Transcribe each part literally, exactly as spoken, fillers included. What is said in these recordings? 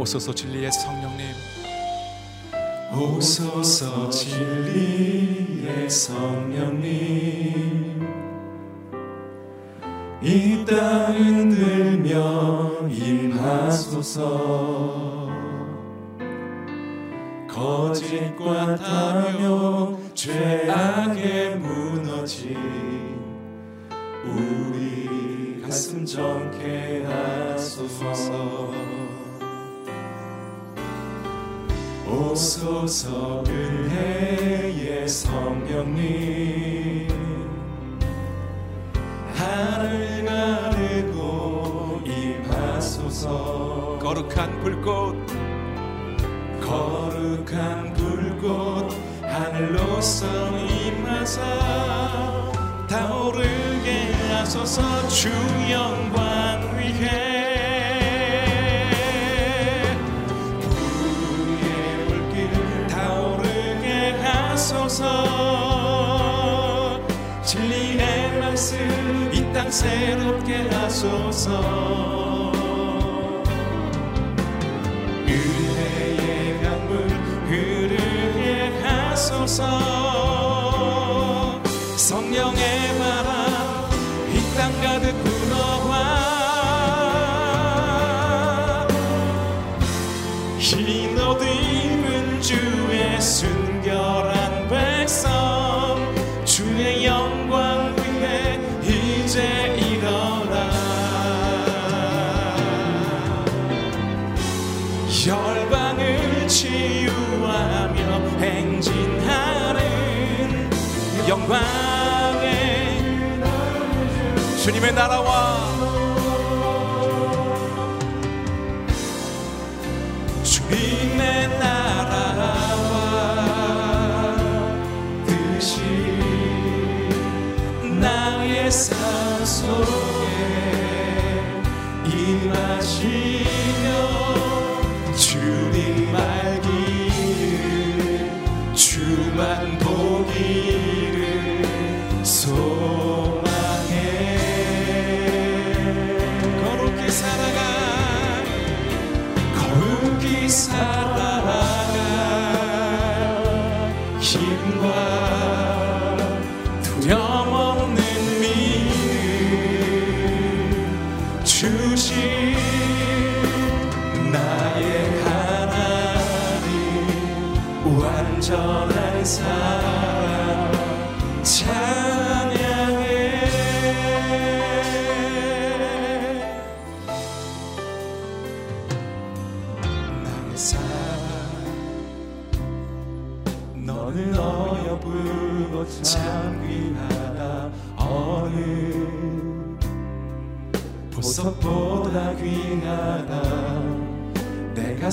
오소서 진리의 성령님, 오소서 진리의 성령님, 이 땅 흔들며 임하소서. 거짓과 탐욕 죄악에 무너진 우리 가슴 정케 하소서. 오소서 은혜의 성령님, 하늘 가르고 임하소서. 거룩한 불꽃, 거룩한 불꽃 하늘로서 임하사 타오르게 하소서. 주 영광 위해 불의 불길 타오르게 하소서. 진리의 말씀 이 땅 새롭게 하소서. 은혜의 강물 흐르게 하소서. 성령의 바람 이 땅 가득 불어와 흰 옷 입은 주의 순결한 백성, 주의 영광 위해 이제 일어나. 열방을 치유하며 행진하는 영광의 주님의 나라와 주님의 나라와 뜻이 나의 삶 속에 임하시며 주님 알기를 주만 보기를 소망해. 거룩히 살아가 거룩히 살아가 힘과 두려움 없는 믿음 주신 나의 하나님, 완전한 사랑 찬양해. 나의 사랑 너는 어여쁘고 참 귀하다. 어느 보석보다 귀하다. 내가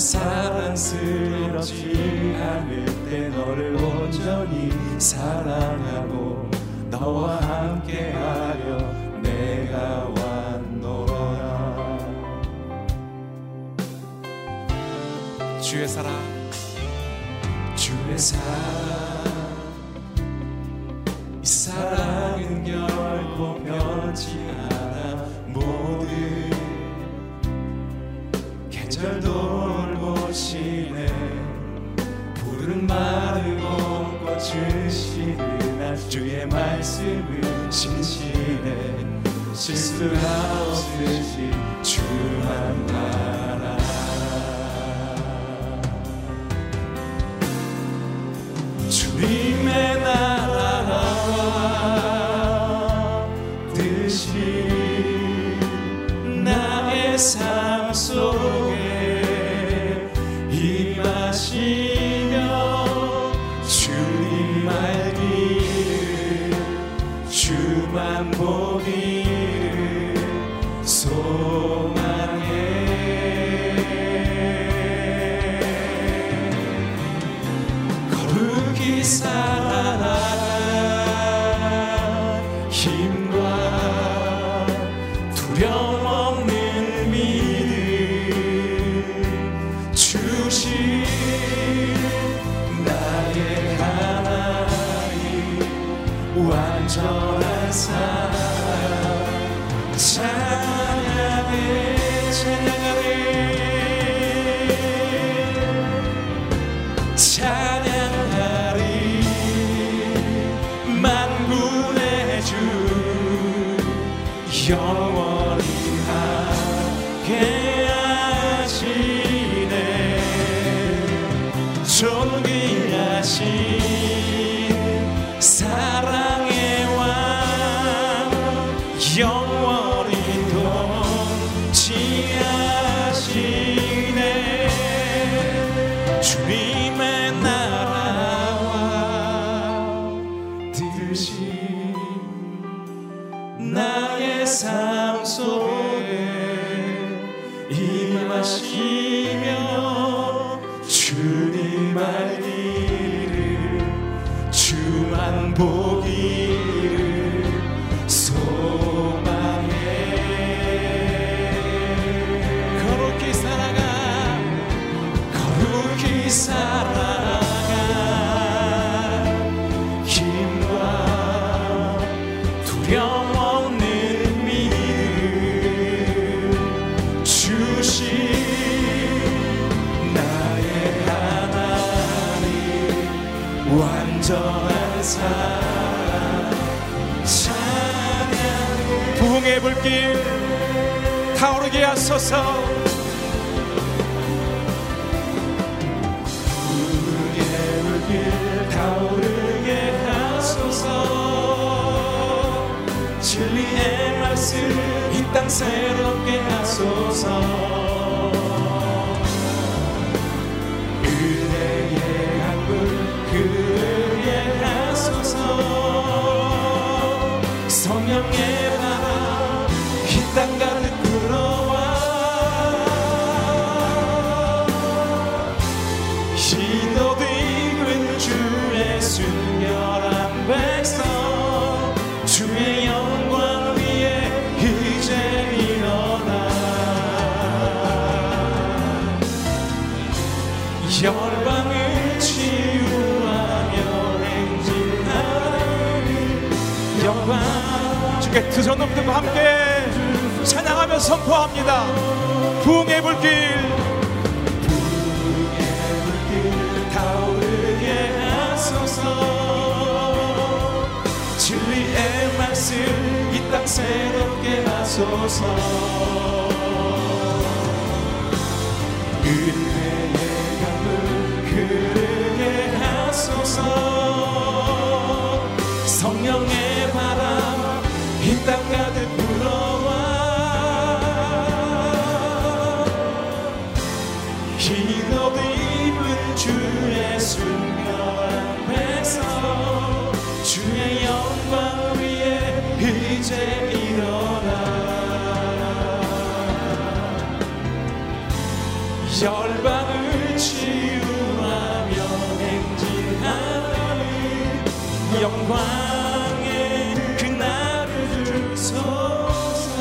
사랑스럽지 않을 때 너를 온전히 사랑하고 너와 함께하려 내가 왔노라. 주의 사랑, 주의 사랑, 이 사랑은 결코 변치 않아. 모든 계절 돌보시네. 푸른 마르고 꽃을 시드나 주의 말씀을 신시네. 실수가 없으시 주만 바라. 주님의 나라와 뜻이 나의 삶 속에 임하시며 주님 알기를 주만 보기를 소망해. 거룩히 살아가 힘과 두려움 없는 믿음 주신 나의 하나님, 완전한 사랑 찬양해. 찬양하네. 주 영원히 함께 하시네. 존귀하신 사랑의 왕 영원히 통치하시네. 주님의 나라와 뜻이 나의 삶 속에 임하시며 주님 알기를 주만 보기를 소망해. 거룩히 살아가 거룩히 살아가 힘과 두려움 없는 믿음 주신 나의 하나님 완전한 사랑 찬양. 부흥의 불길 타오르게 하소서. 부흥의 불길 타오르게 하소서. 진리의 말씀 이 땅 새롭게 하소서. 은혜의 강물 흐르게 하소서. 성령의 바람 이 땅 가득 불어와 희도 익은 주의 순결한 백성 주의 영광 위에 이제 일어나. 열방을 치유하며 행진하는 영광. 주께 두 손 높들고 함께 찬양하며 선포합니다. 부흥의 불길 부흥의 불길 타오르게 하소서. 진리의 말씀 이 땅 새롭게 하소서. 은혜의 강물 흐르게 하소서. 성령의 바람 이 땅 가득 불어와 흰옷 입은 주의 순결한 백성 주의 영광 위에 이제 일어나. 열방을 치유하며 행진하는 영광의 그날을 주소서.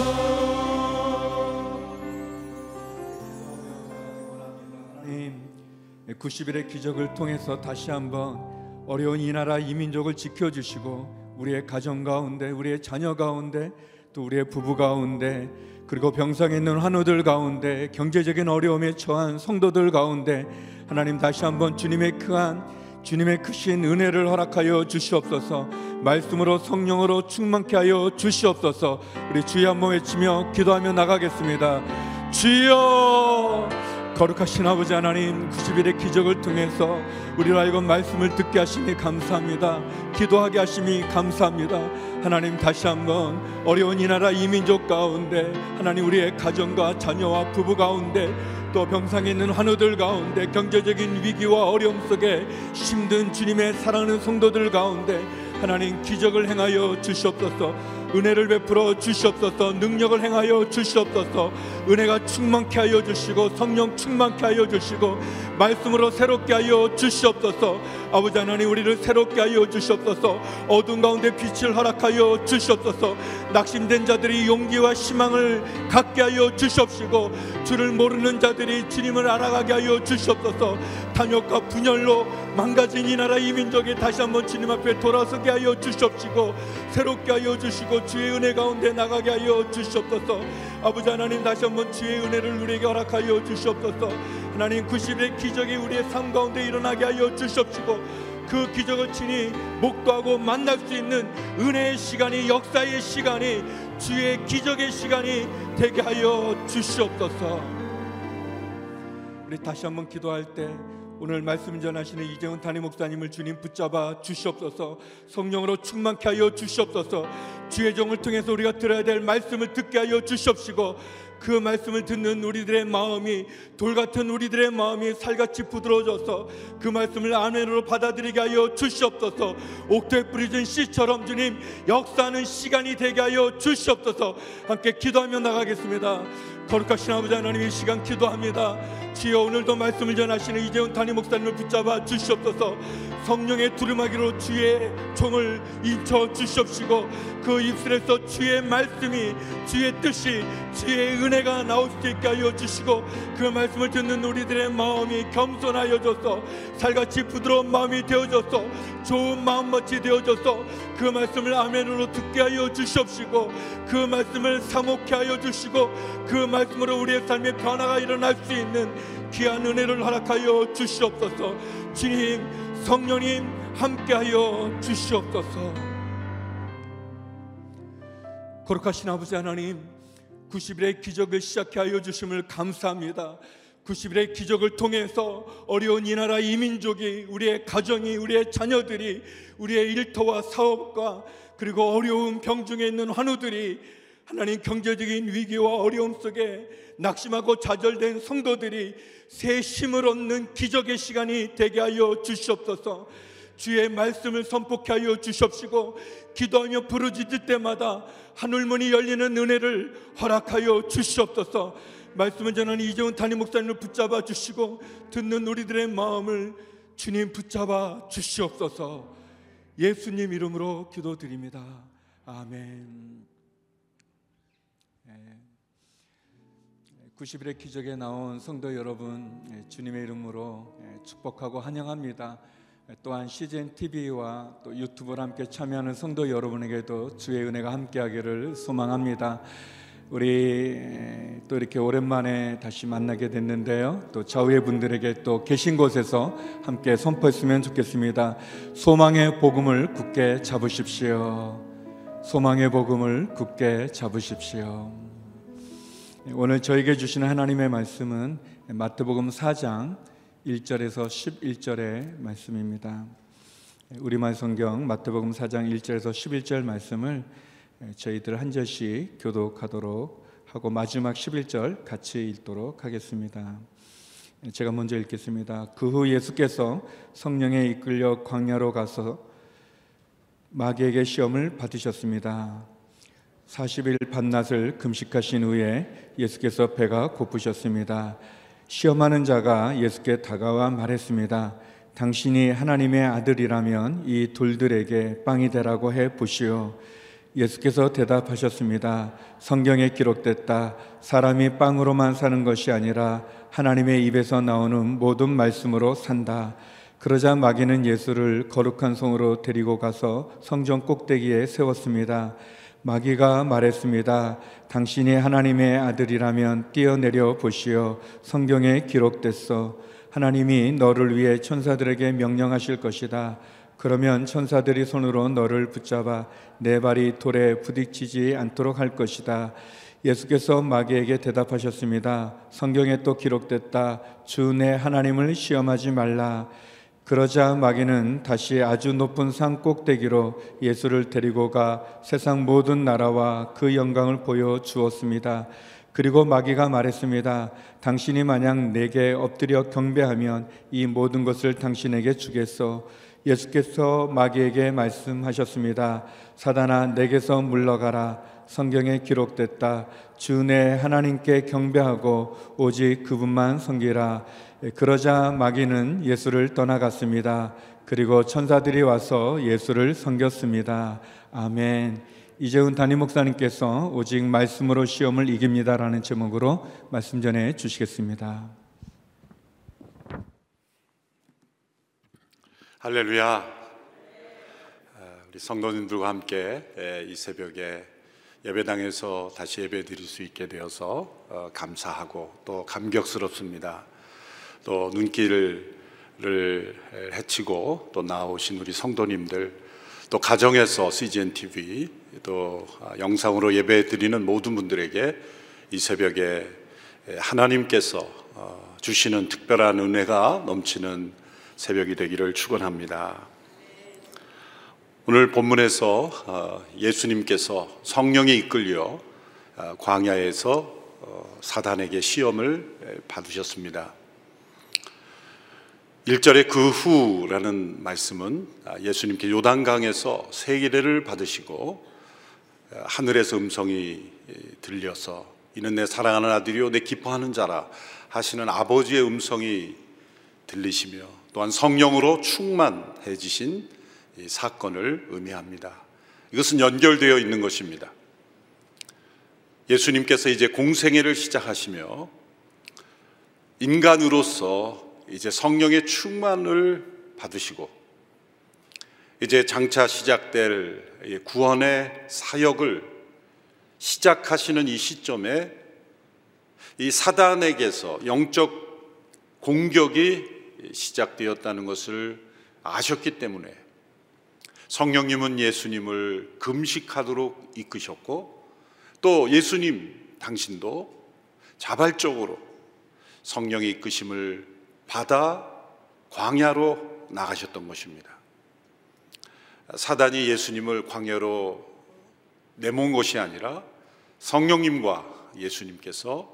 구십 일의 기적을 통해서 다시 한번 어려운 이 나라 이 민족을 지켜주시고 우리의 가정 가운데, 우리의 자녀 가운데, 또 우리의 부부 가운데, 그리고 병상에 있는 환우들 가운데, 경제적인 어려움에 처한 성도들 가운데 하나님 다시 한번 주님의 크한 주님의 크신 은혜를 허락하여 주시옵소서. 말씀으로 성령으로 충만케 하여 주시옵소서. 우리 주여 한번 외치며 기도하며 나가겠습니다. 주여, 거룩하신 아버지 하나님, 구십 일의 기적을 통해서 우리로 하여금 말씀을 듣게 하시니 감사합니다. 기도하게 하시니 감사합니다. 하나님, 다시 한번 어려운 이 나라 이 민족 가운데, 하나님 우리의 가정과 자녀와 부부 가운데, 또 병상에 있는 환우들 가운데, 경제적인 위기와 어려움 속에 힘든 주님의 사랑하는 성도들 가운데 하나님 기적을 행하여 주시옵소서. 은혜를 베풀어 주시옵소서. 능력을 행하여 주시옵소서. 은혜가 충만케 하여 주시고 성령 충만케 하여 주시고 말씀으로 새롭게 하여 주시옵소서. 아버지 하나님, 우리를 새롭게 하여 주시옵소서. 어두운 가운데 빛을 허락하여 주시옵소서. 낙심된 자들이 용기와 희망을 갖게 하여 주시옵시고 주를 모르는 자들이 주님을 알아가게 하여 주시옵소서. 탐욕과 분열로 망가진 이 나라 이 민족이 다시 한번 주님 앞에 돌아서게 하여 주시옵시고 새롭게 하여 주시고 주의 은혜 가운데 나가게 하여 주시옵소서. 아버지 하나님, 다시 한번 주의 은혜를 우리에게 허락하여 주시옵소서. 하나님, 구십 일의 기적이 우리의 삶 가운데 일어나게 하여 주시옵시고 그 기적을 친히 목도하고 만날 수 있는 은혜의 시간이, 역사의 시간이, 주의 기적의 시간이 되게 하여 주시옵소서. 우리 다시 한번 기도할 때 오늘 말씀 전하시는 이재훈 담임 목사님을 주님 붙잡아 주시옵소서. 성령으로 충만케 하여 주시옵소서. 주의 종을 통해서 우리가 들어야 될 말씀을 듣게 하여 주시옵시고, 그 말씀을 듣는 우리들의 마음이, 돌같은 우리들의 마음이 살같이 부드러워져서 그 말씀을 아멘으로 받아들이게 하여 주시옵소서. 옥토에 뿌려진 씨처럼 주님 역사하는 시간이 되게 하여 주시옵소서. 함께 기도하며 나가겠습니다. 거룩하신 아버지 하나님, 이 시간 기도합니다. 주여, 오늘도 말씀을 전하시는 이재훈 담임 목사님을 붙잡아 주시옵소서. 성령의 두루마기로 주의 종을 인쳐 주시옵시고, 그 입술에서 주의 말씀이, 주의 뜻이, 주의 은혜가 나올 수 있게 하여 주시고, 그 말씀을 듣는 우리들의 마음이 겸손하여져서 살같이 부드러운 마음이 되어져서 좋은 마음같이 되어져서 그 말씀을 아멘으로 듣게 하여 주시옵시고, 그 말씀을 사모케 하여 주시고, 그 말씀으로 우리의 삶에 변화가 일어날 수 있는 귀한 은혜를 허락하여 주시옵소서. 주님, 성령님 함께하여 주시옵소서. 거룩하신 아버지 하나님, 구십 일의 기적을 시작해 하여 주심을 감사합니다. 구십 일의 기적을 통해서 어려운 이 나라 이 민족이, 우리의 가정이, 우리의 자녀들이, 우리의 일터와 사업과 그리고 어려운 병중에 있는 환우들이, 하나님 경제적인 위기와 어려움 속에 낙심하고 좌절된 성도들이 새 힘을 얻는 기적의 시간이 되게 하여 주시옵소서. 주의 말씀을 선포케 하여 주시옵시고, 기도하며 부르짖을 때마다 하늘문이 열리는 은혜를 허락하여 주시옵소서. 말씀을 전하는 이재훈 담임 목사님을 붙잡아 주시고, 듣는 우리들의 마음을 주님 붙잡아 주시옵소서. 예수님 이름으로 기도드립니다. 아멘. 구십 일의 기적에 나온 성도 여러분, 주님의 이름으로 축복하고 환영합니다. 또한 씨지엔 티비와 또 유튜브를 함께 참여하는 성도 여러분에게도 주의 은혜가 함께하기를 소망합니다. 우리 또 이렇게 오랜만에 다시 만나게 됐는데요, 또 좌우의 분들에게 또 계신 곳에서 함께 선포했으면 좋겠습니다. 소망의 복음을 굳게 잡으십시오. 소망의 복음을 굳게 잡으십시오. 오늘 저에게 주시는 하나님의 말씀은 마태복음 사 장 일 절에서 십일 절의 말씀입니다. 우리말 성경 마태복음 사 장 일 절에서 십일 절 말씀을 저희들 한 절씩 교독하도록 하고, 마지막 십일 절 같이 읽도록 하겠습니다. 제가 먼저 읽겠습니다. 그 후 예수께서 성령에 이끌려 광야로 가서 마귀에게 시험을 받으셨습니다. 사십 일 밤낮을 금식하신 후에 예수께서 배가 고프셨습니다. 시험하는 자가 예수께 다가와 말했습니다. 당신이 하나님의 아들이라면 이 돌들에게 빵이 되라고 해 보시오. 예수께서 대답하셨습니다. 성경에 기록됐다. 사람이 빵으로만 사는 것이 아니라 하나님의 입에서 나오는 모든 말씀으로 산다. 그러자 마귀는 예수를 거룩한 성으로 데리고 가서 성전 꼭대기에 세웠습니다. 마귀가 말했습니다. 당신이 하나님의 아들이라면 뛰어내려 보시오. 성경에 기록됐어. 하나님이 너를 위해 천사들에게 명령하실 것이다. 그러면 천사들이 손으로 너를 붙잡아 내 발이 돌에 부딪히지 않도록 할 것이다. 예수께서 마귀에게 대답하셨습니다. 성경에 또 기록됐다. 주 내 하나님을 시험하지 말라. 그러자 마귀는 다시 아주 높은 산 꼭대기로 예수를 데리고 가 세상 모든 나라와 그 영광을 보여주었습니다. 그리고 마귀가 말했습니다. 당신이 만약 내게 엎드려 경배하면 이 모든 것을 당신에게 주겠소. 예수께서 마귀에게 말씀하셨습니다. 사단아, 내게서 물러가라. 성경에 기록됐다. 주 내 하나님께 경배하고 오직 그분만 섬기라. 그러자 마귀는 예수를 떠나갔습니다. 그리고 천사들이 와서 예수를 섬겼습니다. 아멘. 이재훈 담임 목사님께서 오직 말씀으로 시험을 이깁니다라는 제목으로 말씀 전해 주시겠습니다. 할렐루야. 우리 성도님들과 함께 이 새벽에 예배당에서 다시 예배 드릴 수 있게 되어서 감사하고 또 감격스럽습니다. 또 눈길을 해치고 또 나오신 우리 성도님들, 또 가정에서 씨지엔 티비, 또 영상으로 예배 드리는 모든 분들에게 이 새벽에 하나님께서 주시는 특별한 은혜가 넘치는 새벽이 되기를 축원합니다. 오늘 본문에서 예수님께서 성령에 이끌려 광야에서 사단에게 시험을 받으셨습니다. 일 절에 그 후라는 말씀은 예수님께 요단강에서 세례를 받으시고 하늘에서 음성이 들려서 이는 내 사랑하는 아들이요 내 기뻐하는 자라 하시는 아버지의 음성이 들리시며 또한 성령으로 충만해지신 이 사건을 의미합니다. 이것은 연결되어 있는 것입니다. 예수님께서 이제 공생애를 시작하시며 인간으로서 이제 성령의 충만을 받으시고 이제 장차 시작될 구원의 사역을 시작하시는 이 시점에 이 사단에게서 영적 공격이 시작되었다는 것을 아셨기 때문에 성령님은 예수님을 금식하도록 이끄셨고 또 예수님 당신도 자발적으로 성령의 이끄심을 받아 광야로 나가셨던 것입니다. 사단이 예수님을 광야로 내몬 것이 아니라 성령님과 예수님께서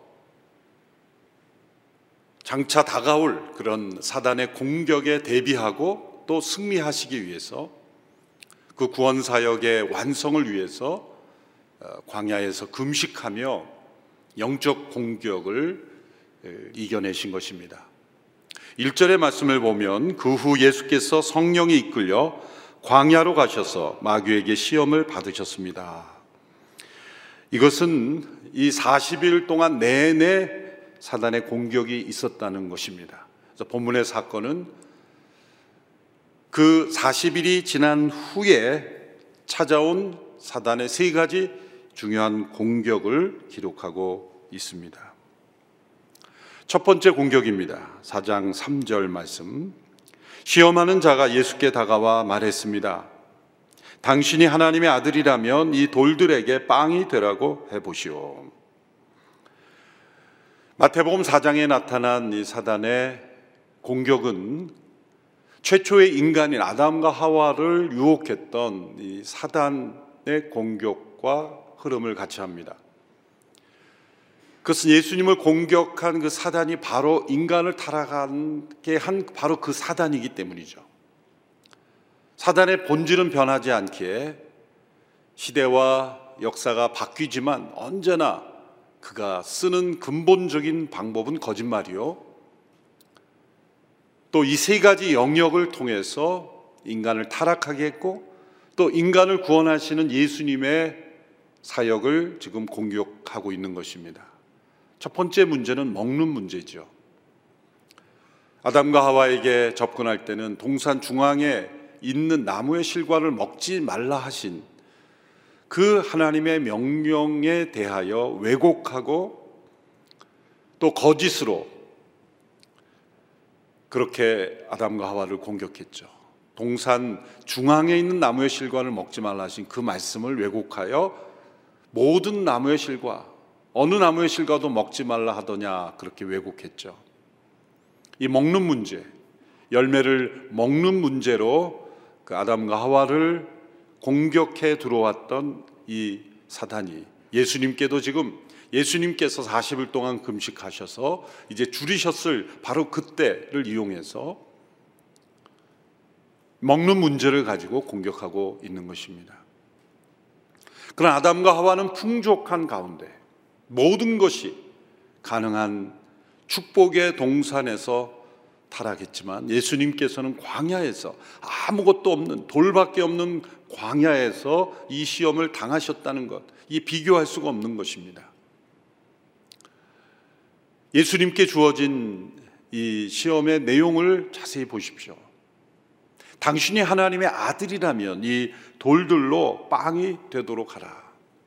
장차 다가올 그런 사단의 공격에 대비하고 또 승리하시기 위해서 그 구원 사역의 완성을 위해서 광야에서 금식하며 영적 공격을 이겨내신 것입니다. 일 절의 말씀을 보면 그 후 예수께서 성령에 이끌려 광야로 가셔서 마귀에게 시험을 받으셨습니다. 이것은 이 사십 일 동안 내내 사단의 공격이 있었다는 것입니다. 그래서 본문의 사건은 그 사십 일이 지난 후에 찾아온 사단의 세 가지 중요한 공격을 기록하고 있습니다. 첫 번째 공격입니다. 사 장 삼 절 말씀. 시험하는 자가 예수께 다가와 말했습니다. 당신이 하나님의 아들이라면 이 돌들에게 빵이 되라고 해보시오. 마태복음 사 장에 나타난 이 사단의 공격은 최초의 인간인 아담과 하와를 유혹했던 이 사단의 공격과 흐름을 같이 합니다. 그것은 예수님을 공격한 그 사단이 바로 인간을 타락하게 한 바로 그 사단이기 때문이죠. 사단의 본질은 변하지 않기에 시대와 역사가 바뀌지만 언제나 그가 쓰는 근본적인 방법은 거짓말이요. 또 이 세 가지 영역을 통해서 인간을 타락하게 했고 또 인간을 구원하시는 예수님의 사역을 지금 공격하고 있는 것입니다. 첫 번째 문제는 먹는 문제죠. 아담과 하와에게 접근할 때는 동산 중앙에 있는 나무의 실과를 먹지 말라 하신 그 하나님의 명령에 대하여 왜곡하고 또 거짓으로 그렇게 아담과 하와를 공격했죠. 동산 중앙에 있는 나무의 실과를 먹지 말라 하신 그 말씀을 왜곡하여 모든 나무의 실과, 어느 나무의 실과도 먹지 말라 하더냐 그렇게 왜곡했죠. 이 먹는 문제, 열매를 먹는 문제로 그 아담과 하와를 공격해 들어왔던 이 사단이 예수님께도 지금 예수님께서 사십 일 동안 금식하셔서 이제 줄이셨을 바로 그때를 이용해서 먹는 문제를 가지고 공격하고 있는 것입니다. 그러나 아담과 하와는 풍족한 가운데 모든 것이 가능한 축복의 동산에서 타락했지만 예수님께서는 광야에서 아무것도 없는 돌밖에 없는 광야에서 이 시험을 당하셨다는 것, 이 비교할 수가 없는 것입니다. 예수님께 주어진 이 시험의 내용을 자세히 보십시오. 당신이 하나님의 아들이라면 이 돌들로 빵이 되도록 하라.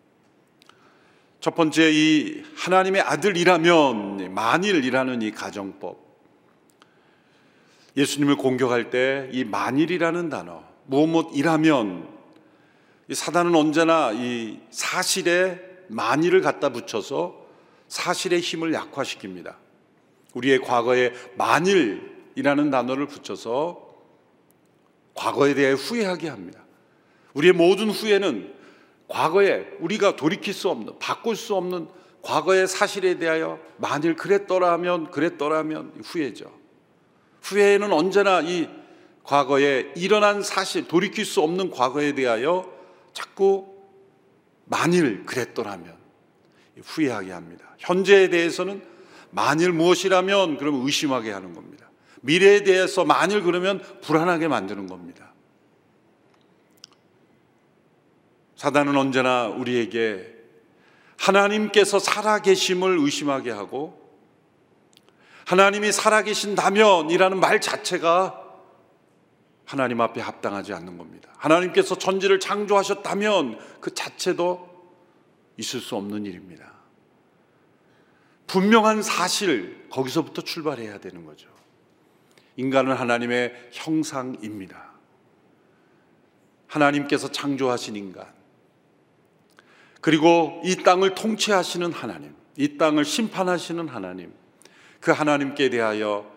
첫 번째, 이 하나님의 아들이라면, 만일이라는 이 가정법, 예수님을 공격할 때 이 만일이라는 단어, 무엇 무엇이라면, 이 사단은 언제나 이 사실에 만일을 갖다 붙여서 사실의 힘을 약화시킵니다. 우리의 과거에 만일이라는 단어를 붙여서 과거에 대해 후회하게 합니다. 우리의 모든 후회는 과거에 우리가 돌이킬 수 없는, 바꿀 수 없는 과거의 사실에 대하여 만일 그랬더라면 그랬더라면 후회죠. 후회는 언제나 이 과거에 일어난 사실, 돌이킬 수 없는 과거에 대하여 자꾸 만일 그랬더라면 후회하게 합니다. 현재에 대해서는 만일 무엇이라면 그러면 의심하게 하는 겁니다. 미래에 대해서 만일 그러면 불안하게 만드는 겁니다. 사단은 언제나 우리에게 하나님께서 살아계심을 의심하게 하고, 하나님이 살아계신다면 이라는 말 자체가 하나님 앞에 합당하지 않는 겁니다. 하나님께서 천지를 창조하셨다면 그 자체도 있을 수 없는 일입니다. 분명한 사실, 거기서부터 출발해야 되는 거죠. 인간은 하나님의 형상입니다. 하나님께서 창조하신 인간, 그리고 이 땅을 통치하시는 하나님, 이 땅을 심판하시는 하나님, 그 하나님께 대하여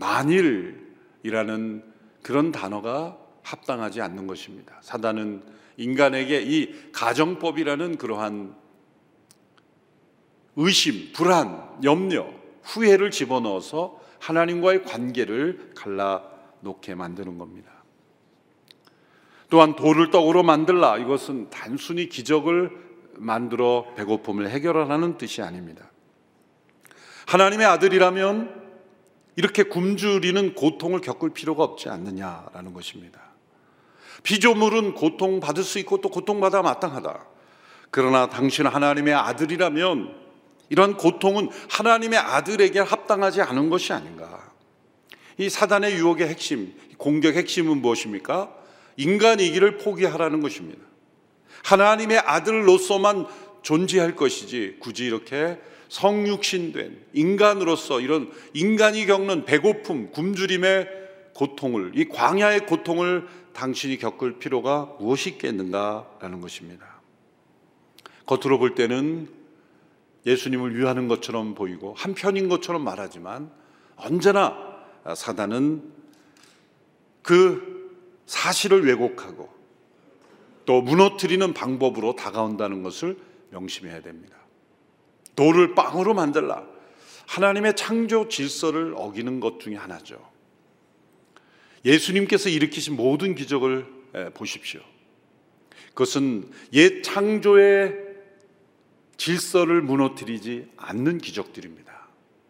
만일이라는 그런 단어가 합당하지 않는 것입니다. 사단은 인간에게 이 가정법이라는 그러한 의심, 불안, 염려, 후회를 집어넣어서 하나님과의 관계를 갈라놓게 만드는 겁니다. 또한 돌을 떡으로 만들라, 이것은 단순히 기적을 만들어 배고픔을 해결하라는 뜻이 아닙니다. 하나님의 아들이라면 이렇게 굶주리는 고통을 겪을 필요가 없지 않느냐라는 것입니다. 피조물은 고통받을 수 있고 또 고통받아 마땅하다. 그러나 당신은 하나님의 아들이라면 이런 고통은 하나님의 아들에게 합당하지 않은 것이 아닌가. 이 사단의 유혹의 핵심, 공격 핵심은 무엇입니까? 인간이기를 포기하라는 것입니다. 하나님의 아들로서만 존재할 것이지 굳이 이렇게 성육신된 인간으로서 이런 인간이 겪는 배고픔, 굶주림의 고통을, 이 광야의 고통을 당신이 겪을 필요가 무엇이 있겠는가라는 것입니다. 겉으로 볼 때는 예수님을 위하는 것처럼 보이고 한편인 것처럼 말하지만 언제나 사단은 그 사실을 왜곡하고 또 무너뜨리는 방법으로 다가온다는 것을 명심해야 됩니다. 돌을 빵으로 만들라, 하나님의 창조 질서를 어기는 것 중에 하나죠. 예수님께서 일으키신 모든 기적을 보십시오. 그것은 옛 창조의 질서를 무너뜨리지 않는 기적들입니다.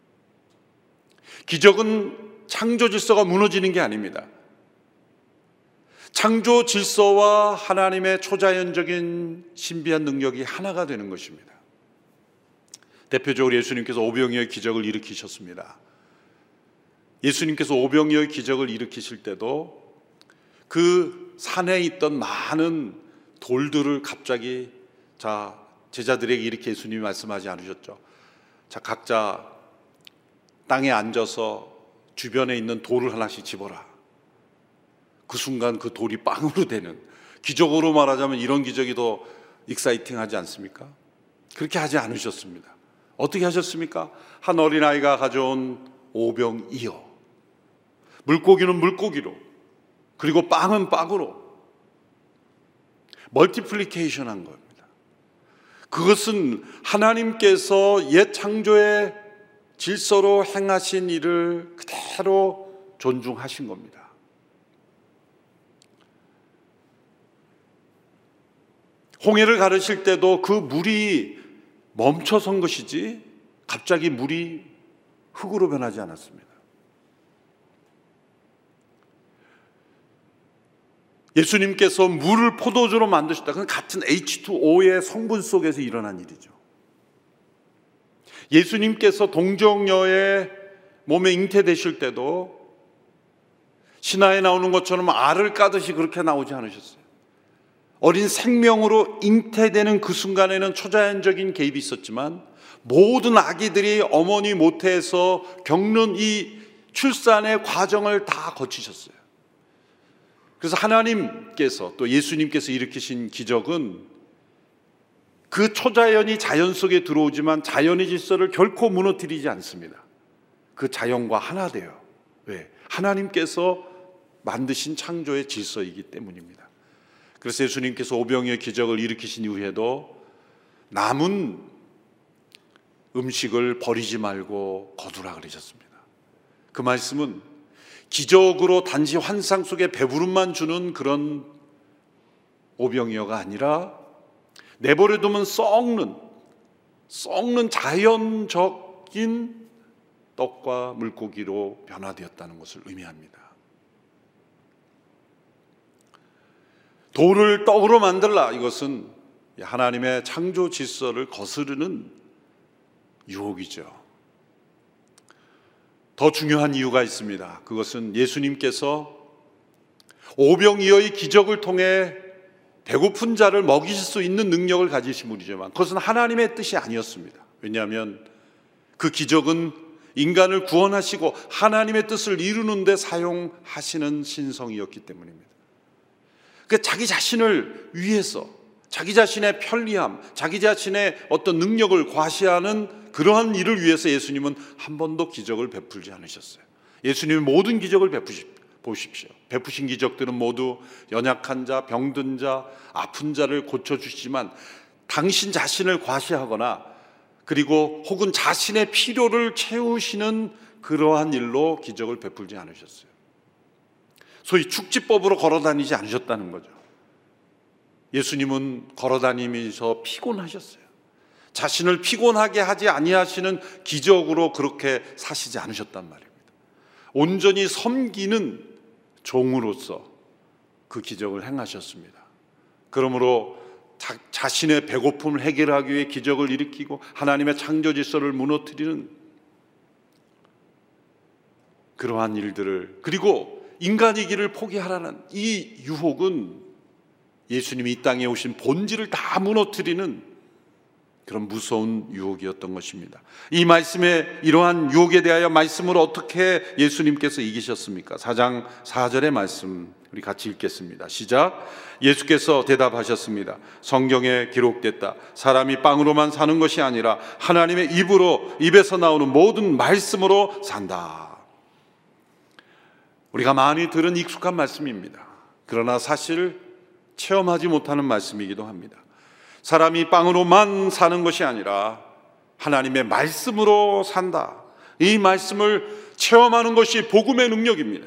기적은 창조 질서가 무너지는 게 아닙니다. 창조 질서와 하나님의 초자연적인 신비한 능력이 하나가 되는 것입니다. 대표적으로 예수님께서 오병이어의 기적을 일으키셨습니다. 예수님께서 오병이어의 기적을 일으키실 때도 그 산에 있던 많은 돌들을 갑자기 자 제자들에게 이렇게 예수님이 말씀하지 않으셨죠? 자, 각자 땅에 앉아서 주변에 있는 돌을 하나씩 집어라. 그 순간 그 돌이 빵으로 되는, 기적으로 말하자면 이런 기적이 더 익사이팅하지 않습니까? 그렇게 하지 않으셨습니다. 어떻게 하셨습니까? 한 어린아이가 가져온 오병이어, 물고기는 물고기로, 그리고 빵은 빵으로 멀티플리케이션 한 겁니다. 그것은 하나님께서 옛 창조의 질서로 행하신 일을 그대로 존중하신 겁니다. 홍해를 가르실 때도 그 물이 멈춰선 것이지 갑자기 물이 흙으로 변하지 않았습니다. 예수님께서 물을 포도주로 만드셨다. 그건 같은 에이치 투 오의 성분 속에서 일어난 일이죠. 예수님께서 동정녀의 몸에 잉태되실 때도 신화에 나오는 것처럼 알을 까듯이 그렇게 나오지 않으셨어요. 어린 생명으로 잉태되는 그 순간에는 초자연적인 개입이 있었지만 모든 아기들이 어머니 모태에서 겪는 이 출산의 과정을 다 거치셨어요. 그래서 하나님께서 또 예수님께서 일으키신 기적은 그 초자연이 자연 속에 들어오지만 자연의 질서를 결코 무너뜨리지 않습니다. 그 자연과 하나 돼요. 왜? 하나님께서 만드신 창조의 질서이기 때문입니다. 그래서 예수님께서 오병이어 기적을 일으키신 이후에도 남은 음식을 버리지 말고 거두라 그러셨습니다. 그 말씀은 기적으로 단지 환상 속에 배부름만 주는 그런 오병이어가 아니라 내버려두면 썩는 썩는 자연적인 떡과 물고기로 변화되었다는 것을 의미합니다. 돌을 떡으로 만들라, 이것은 하나님의 창조 질서를 거스르는 유혹이죠. 더 중요한 이유가 있습니다. 그것은 예수님께서 오병이어의 기적을 통해 배고픈 자를 먹이실 수 있는 능력을 가지신 분이지만 그것은 하나님의 뜻이 아니었습니다. 왜냐하면 그 기적은 인간을 구원하시고 하나님의 뜻을 이루는 데 사용하시는 신성이었기 때문입니다. 그러니까 자기 자신을 위해서, 자기 자신의 편리함, 자기 자신의 어떤 능력을 과시하는 그러한 일을 위해서 예수님은 한 번도 기적을 베풀지 않으셨어요. 예수님은 모든 기적을 베푸십시오. 보십시오. 베푸신 기적들은 모두 연약한 자, 병든 자, 아픈 자를 고쳐주시지만 당신 자신을 과시하거나 그리고 혹은 자신의 필요를 채우시는 그러한 일로 기적을 베풀지 않으셨어요. 소위 축지법으로 걸어다니지 않으셨다는 거죠. 예수님은 걸어다니면서 피곤하셨어요. 자신을 피곤하게 하지 아니하시는 기적으로 그렇게 사시지 않으셨단 말입니다. 온전히 섬기는 종으로서 그 기적을 행하셨습니다. 그러므로 자, 자신의 배고픔을 해결하기 위해 기적을 일으키고 하나님의 창조 질서를 무너뜨리는 그러한 일들을, 그리고 인간이기를 포기하라는 이 유혹은 예수님이 이 땅에 오신 본질을 다 무너뜨리는 그런 무서운 유혹이었던 것입니다. 이 말씀에, 이러한 유혹에 대하여 말씀으로 어떻게 예수님께서 이기셨습니까? 사 장 사 절의 말씀 우리 같이 읽겠습니다. 시작. 예수께서 대답하셨습니다. 성경에 기록됐다. 사람이 빵으로만 사는 것이 아니라 하나님의 입으로, 입에서 나오는 모든 말씀으로 산다. 우리가 많이 들은 익숙한 말씀입니다. 그러나 사실 체험하지 못하는 말씀이기도 합니다. 사람이 빵으로만 사는 것이 아니라 하나님의 말씀으로 산다. 이 말씀을 체험하는 것이 복음의 능력입니다.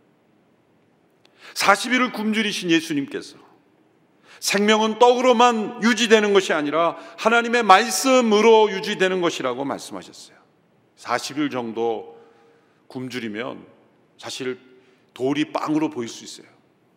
사십 일을 굶주리신 예수님께서 생명은 떡으로만 유지되는 것이 아니라 하나님의 말씀으로 유지되는 것이라고 말씀하셨어요. 사십 일 정도 굶주리면 사실 돌이 빵으로 보일 수 있어요.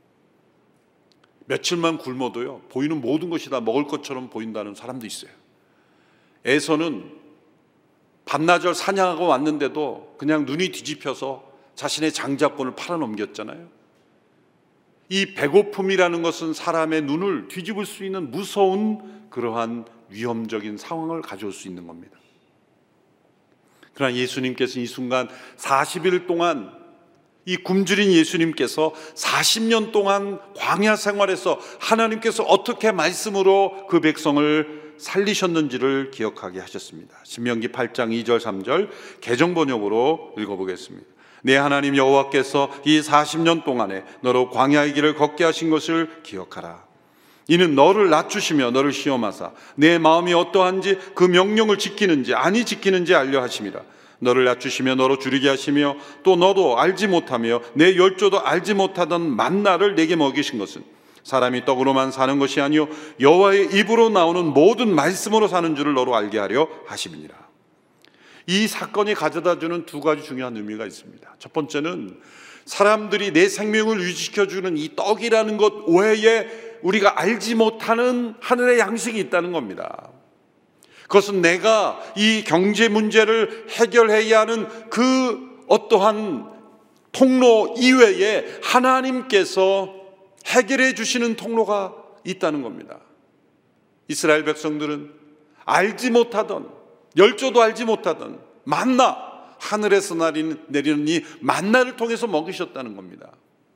며칠만 굶어도요, 보이는 모든 것이 다 먹을 것처럼 보인다는 사람도 있어요. 에서는 반나절 사냥하고 왔는데도 그냥 눈이 뒤집혀서 자신의 장자권을 팔아넘겼잖아요. 이 배고픔이라는 것은 사람의 눈을 뒤집을 수 있는 무서운 그러한 위험적인 상황을 가져올 수 있는 겁니다. 그러나 예수님께서 이 순간 사십 일 동안, 이 굶주린 예수님께서 사십 년 동안 광야 생활에서 하나님께서 어떻게 말씀으로 그 백성을 살리셨는지를 기억하게 하셨습니다. 신명기 팔 장 이 절 삼 절 개정 번역으로 읽어보겠습니다. 내 하나님 여호와께서 이 사십 년 동안에 너로 광야의 길을 걷게 하신 것을 기억하라. 이는 너를 낮추시며 너를 시험하사 내 마음이 어떠한지 그 명령을 지키는지 아니 지키는지 알려 하심이라. 너를 낮추시며 너로 줄이게 하시며 또 너도 알지 못하며 내 열조도 알지 못하던 만나를 내게 먹이신 것은 사람이 떡으로만 사는 것이 아니요 여호와의 입으로 나오는 모든 말씀으로 사는 줄을 너로 알게 하려 하심이니라. 이 사건이 가져다주는 두 가지 중요한 의미가 있습니다. 첫 번째는 사람들이 내 생명을 유지시켜주는 이 떡이라는 것 외에 우리가 알지 못하는 하늘의 양식이 있다는 겁니다. 그것은 내가 이 경제 문제를 해결해야 하는 그 어떠한 통로 이외에 하나님께서 해결해 주시는 통로가 있다는 겁니다. 이스라엘 백성들은 알지 못하던, 열조도 알지 못하던 만나, 하늘에서 내리는 이 만나를 통해서 먹이셨다는 겁니다.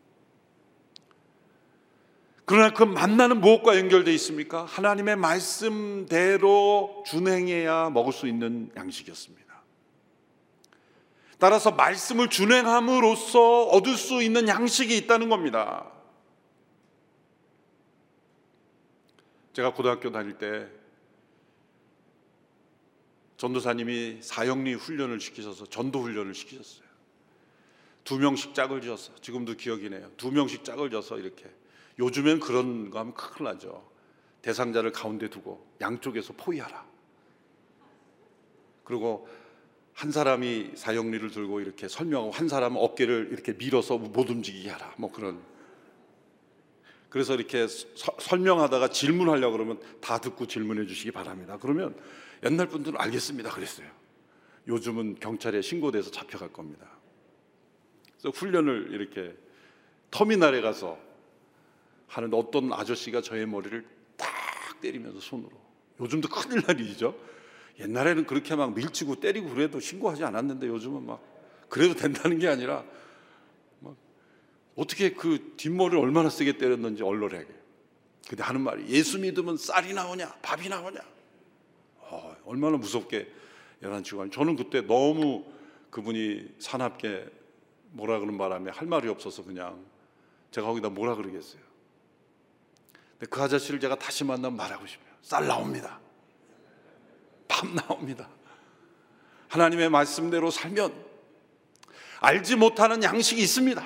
그러나 그 만나는 무엇과 연결되어 있습니까? 하나님의 말씀대로 준행해야 먹을 수 있는 양식이었습니다. 따라서 말씀을 준행함으로써 얻을 수 있는 양식이 있다는 겁니다. 제가 고등학교 다닐 때 전도사님이 사형리 훈련을 시키셔서 전도 훈련을 시키셨어요. 두 명씩 짝을 지어서, 지금도 기억이 나요. 두 명씩 짝을 져서 이렇게. 요즘엔 그런 거 하면 큰일 나죠. 대상자를 가운데 두고 양쪽에서 포위하라. 그리고 한 사람이 사형리를 들고 이렇게 설명하고 한 사람은 어깨를 이렇게 밀어서 못 움직이게 하라. 뭐 그런. 그래서 이렇게 서, 설명하다가 질문하려고 그러면 다 듣고 질문해 주시기 바랍니다. 그러면 옛날 분들은 알겠습니다 그랬어요. 요즘은 경찰에 신고돼서 잡혀갈 겁니다. 그래서 훈련을 이렇게 터미널에 가서 하는데 어떤 아저씨가 저의 머리를 딱 때리면서 손으로, 요즘도 큰일 날 일이죠. 옛날에는 그렇게 막 밀치고 때리고 그래도 신고하지 않았는데 요즘은 막 그래도 된다는 게 아니라 막 어떻게 그 뒷머리를 얼마나 세게 때렸는지 얼얼하게. 근데 하는 말이 예수 믿으면 쌀이 나오냐 밥이 나오냐. 어, 얼마나 무섭게 열한치고. 저는 그때 너무 그분이 사납게 뭐라 그런 바람에 할 말이 없어서 그냥 제가 거기다 뭐라 그러겠어요. 근데 그 아저씨를 제가 다시 만나면 말하고 싶어요. 쌀 나옵니다. 밥 나옵니다. 하나님의 말씀대로 살면 알지 못하는 양식이 있습니다.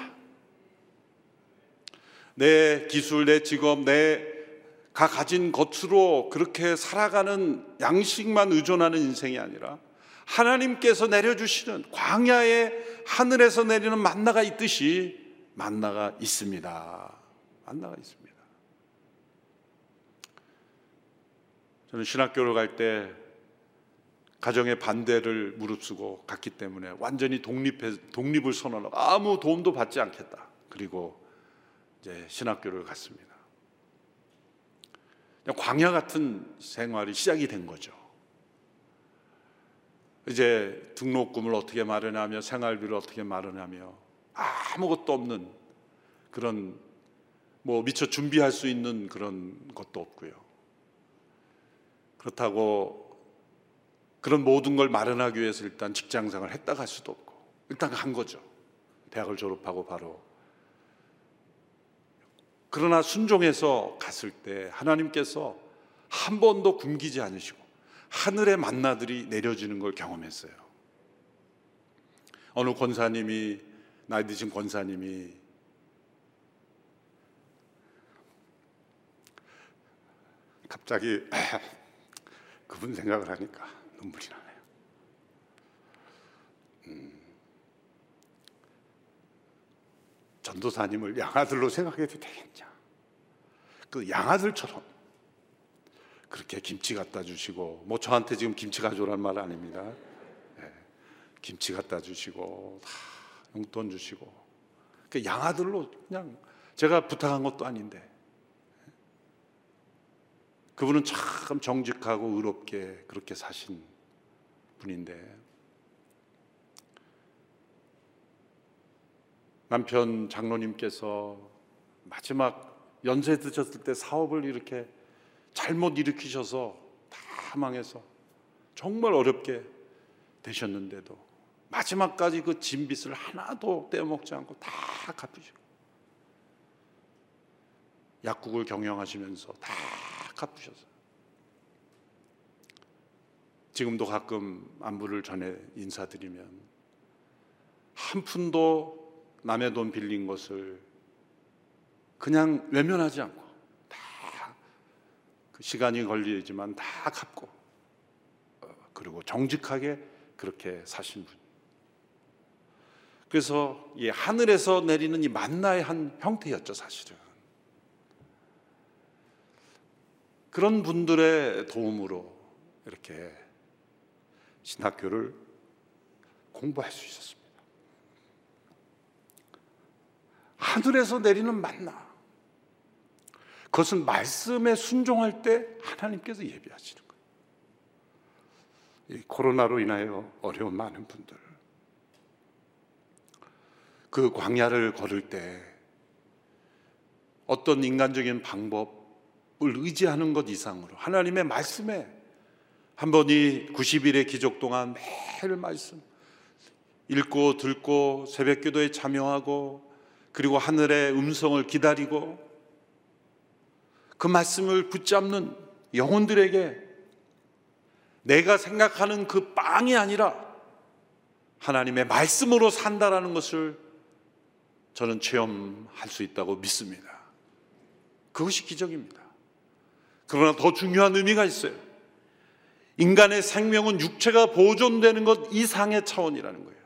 내 기술, 내 직업, 내가 가진 것으로 그렇게 살아가는 양식만 의존하는 인생이 아니라 하나님께서 내려주시는 광야에 하늘에서 내리는 만나가 있듯이 만나가 있습니다. 만나가 있습니다. 저는 신학교를 갈 때 가정의 반대를 무릅쓰고 갔기 때문에 완전히 독립해, 독립을 선언하고 아무 도움도 받지 않겠다. 그리고 이제 신학교를 갔습니다. 광야 같은 생활이 시작이 된 거죠. 이제 등록금을 어떻게 마련하며 생활비를 어떻게 마련하며 아무것도 없는 그런, 뭐 미처 준비할 수 있는 그런 것도 없고요. 그렇다고 그런 모든 걸 마련하기 위해서 일단 직장생활을 했다 갈 수도 없고 일단 간 거죠. 대학을 졸업하고 바로. 그러나 순종해서 갔을 때 하나님께서 한 번도 굶기지 않으시고 하늘의 만나들이 내려지는 걸 경험했어요. 어느 권사님이, 나이 드신 권사님이 갑자기 그분 생각을 하니까 눈물이 나네요. 음, 전도사님을 양아들로 생각해도 되겠냐. 그 양아들처럼 그렇게 김치 갖다 주시고, 뭐 저한테 지금 김치 가져오란 말 아닙니다. 네, 김치 갖다 주시고 용돈 주시고, 그 양아들로 그냥 제가 부탁한 것도 아닌데 그분은 참 정직하고 의롭게 그렇게 사신 분인데, 남편 장로님께서 마지막 연세 드셨을 때 사업을 이렇게 잘못 일으키셔서 다 망해서 정말 어렵게 되셨는데도 마지막까지 그 진 빚을 하나도 떼어먹지 않고 다 갚으시고, 약국을 경영하시면서 다 갚으셨어요. 지금도 가끔 안부를 전해 인사드리면 한 푼도 남의 돈 빌린 것을 그냥 외면하지 않고 다 그 시간이 걸리지만 다 갚고, 그리고 정직하게 그렇게 사신 분. 그래서 이 하늘에서 내리는 이 만나의 한 형태였죠, 사실은. 그런 분들의 도움으로 이렇게 신학교를 공부할 수 있었습니다. 하늘에서 내리는 만나, 그것은 말씀에 순종할 때 하나님께서 예비하시는 거예요. 이 코로나로 인하여 어려운 많은 분들, 그 광야를 걸을 때 어떤 인간적인 방법을 의지하는 것 이상으로 하나님의 말씀에 한 번이 구십 일의 기적 동안 매일 말씀 읽고 듣고 새벽 기도에 참여하고 그리고 하늘의 음성을 기다리고 그 말씀을 붙잡는 영혼들에게 내가 생각하는 그 빵이 아니라 하나님의 말씀으로 산다라는 것을 저는 체험할 수 있다고 믿습니다. 그것이 기적입니다. 그러나 더 중요한 의미가 있어요. 인간의 생명은 육체가 보존되는 것 이상의 차원이라는 거예요.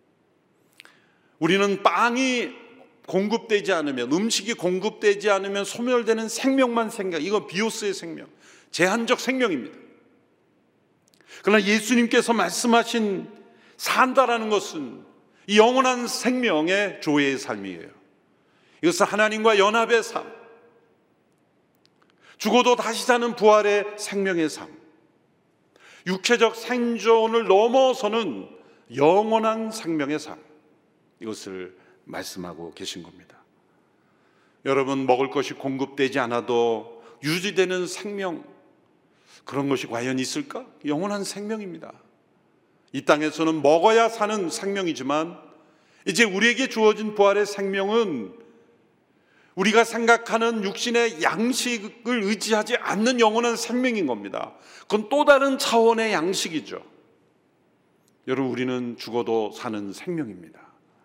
우리는 빵이 공급되지 않으면, 음식이 공급되지 않으면 소멸되는 생명만 생각, 이건 비오스의 생명, 제한적 생명입니다. 그러나 예수님께서 말씀하신 산다라는 것은 이 영원한 생명의 조예의 삶이에요. 이것은 하나님과 연합의 삶, 죽어도 다시 사는 부활의 생명의 삶, 육체적 생존을 넘어서는 영원한 생명의 삶, 이것을 말씀하고 계신 겁니다. 여러분, 먹을 것이 공급되지 않아도 유지되는 생명, 그런 것이 과연 있을까? 영원한 생명입니다. 이 땅에서는 먹어야 사는 생명이지만 이제 우리에게 주어진 부활의 생명은 우리가 생각하는 육신의 양식을 의지하지 않는 영원한 생명인 겁니다. 그건 또 다른 차원의 양식이죠. 여러분, 우리는 죽어도 사는 생명입니다.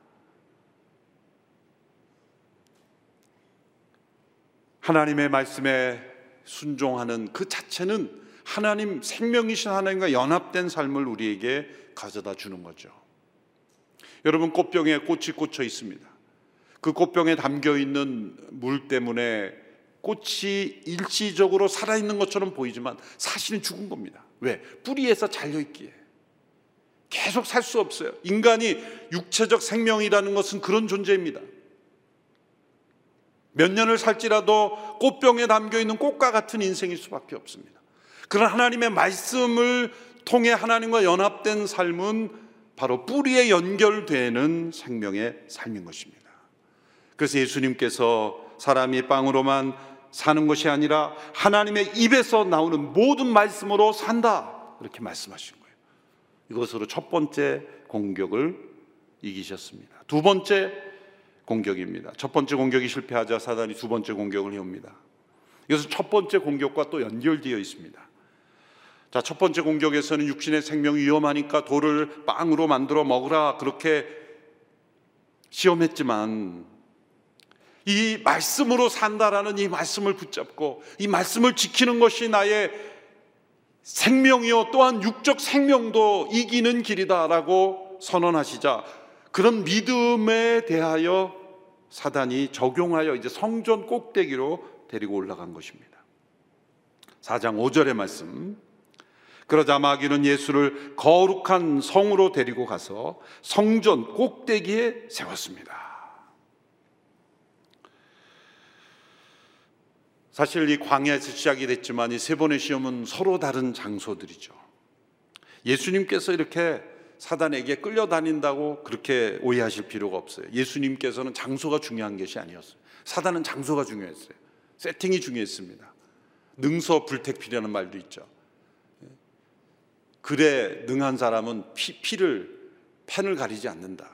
하나님의 말씀에 순종하는 그 자체는 하나님, 생명이신 하나님과 연합된 삶을 우리에게 가져다 주는 거죠. 여러분, 꽃병에 꽃이 꽂혀 있습니다. 그 꽃병에 담겨 있는 물 때문에 꽃이 일시적으로 살아있는 것처럼 보이지만 사실은 죽은 겁니다. 왜? 뿌리에서 잘려있기에. 계속 살 수 없어요. 인간이 육체적 생명이라는 것은 그런 존재입니다. 몇 년을 살지라도 꽃병에 담겨있는 꽃과 같은 인생일 수밖에 없습니다. 그런 하나님의 말씀을 통해 하나님과 연합된 삶은 바로 뿌리에 연결되는 생명의 삶인 것입니다. 그래서 예수님께서 사람이 빵으로만 사는 것이 아니라 하나님의 입에서 나오는 모든 말씀으로 산다, 이렇게 말씀하신 거예요. 이것으로 첫 번째 공격을 이기셨습니다. 두 번째 공격입니다. 첫 번째 공격이 실패하자 사단이 두 번째 공격을 해옵니다. 이것은 첫 번째 공격과 또 연결되어 있습니다. 자, 첫 번째 공격에서는 육신의 생명이 위험하니까 돌을 빵으로 만들어 먹으라, 그렇게 시험했지만 이 말씀으로 산다라는 이 말씀을 붙잡고 이 말씀을 지키는 것이 나의 생명이요 또한 육적 생명도 이기는 길이다라고 선언하시자 그런 믿음에 대하여 사단이 적용하여 이제 성전 꼭대기로 데리고 올라간 것입니다. 사 장 오 절의 말씀, 그러자 마귀는 예수를 거룩한 성으로 데리고 가서 성전 꼭대기에 세웠습니다. 사실 이 광야에서 시작이 됐지만 이 세 번의 시험은 서로 다른 장소들이죠. 예수님께서 이렇게 사단에게 끌려다닌다고 그렇게 오해하실 필요가 없어요. 예수님께서는 장소가 중요한 것이 아니었어요. 사단은 장소가 중요했어요. 세팅이 중요했습니다. 능서불택피라는 말도 있죠. 글에 능한 사람은 피, 피를 펜을 가리지 않는다.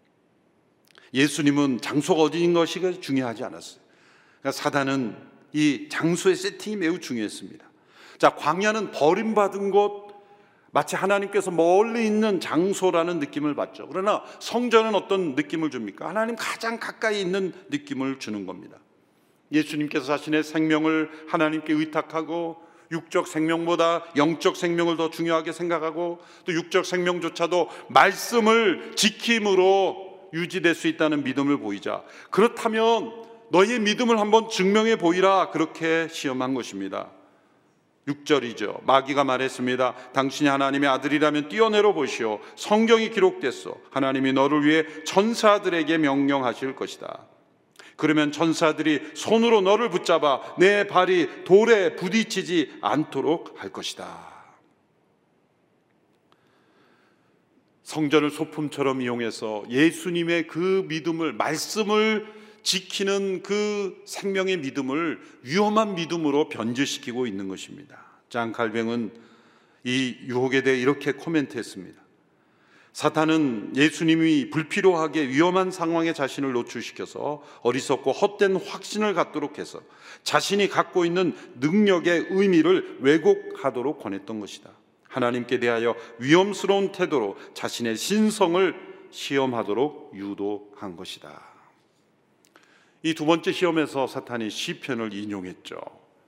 예수님은 장소가 어디인 것이 중요하지 않았어요. 그러니까 사단은 이 장소의 세팅이 매우 중요했습니다. 자, 광야는 버림받은 곳, 마치 하나님께서 멀리 있는 장소라는 느낌을 받죠. 그러나 성전은 어떤 느낌을 줍니까? 하나님 가장 가까이 있는 느낌을 주는 겁니다. 예수님께서 자신의 생명을 하나님께 의탁하고 육적 생명보다 영적 생명을 더 중요하게 생각하고 또 육적 생명조차도 말씀을 지킴으로 유지될 수 있다는 믿음을 보이자, 그렇다면 너희의 믿음을 한번 증명해 보이라, 그렇게 시험한 것입니다. 육 절이죠. 마귀가 말했습니다. 당신이 하나님의 아들이라면 뛰어내려 보시오. 성경이 기록됐소. 하나님이 너를 위해 천사들에게 명령하실 것이다. 그러면 천사들이 손으로 너를 붙잡아 내 발이 돌에 부딪히지 않도록 할 것이다. 성전을 소품처럼 이용해서 예수님의 그 믿음을, 말씀을 지키는 그 생명의 믿음을 위험한 믿음으로 변질시키고 있는 것입니다. 장 칼뱅은 이 유혹에 대해 이렇게 코멘트했습니다. 사탄은 예수님이 불필요하게 위험한 상황에 자신을 노출시켜서 어리석고 헛된 확신을 갖도록 해서 자신이 갖고 있는 능력의 의미를 왜곡하도록 권했던 것이다. 하나님께 대하여 위험스러운 태도로 자신의 신성을 시험하도록 유도한 것이다. 이 두 번째 시험에서 사탄이 시편을 인용했죠.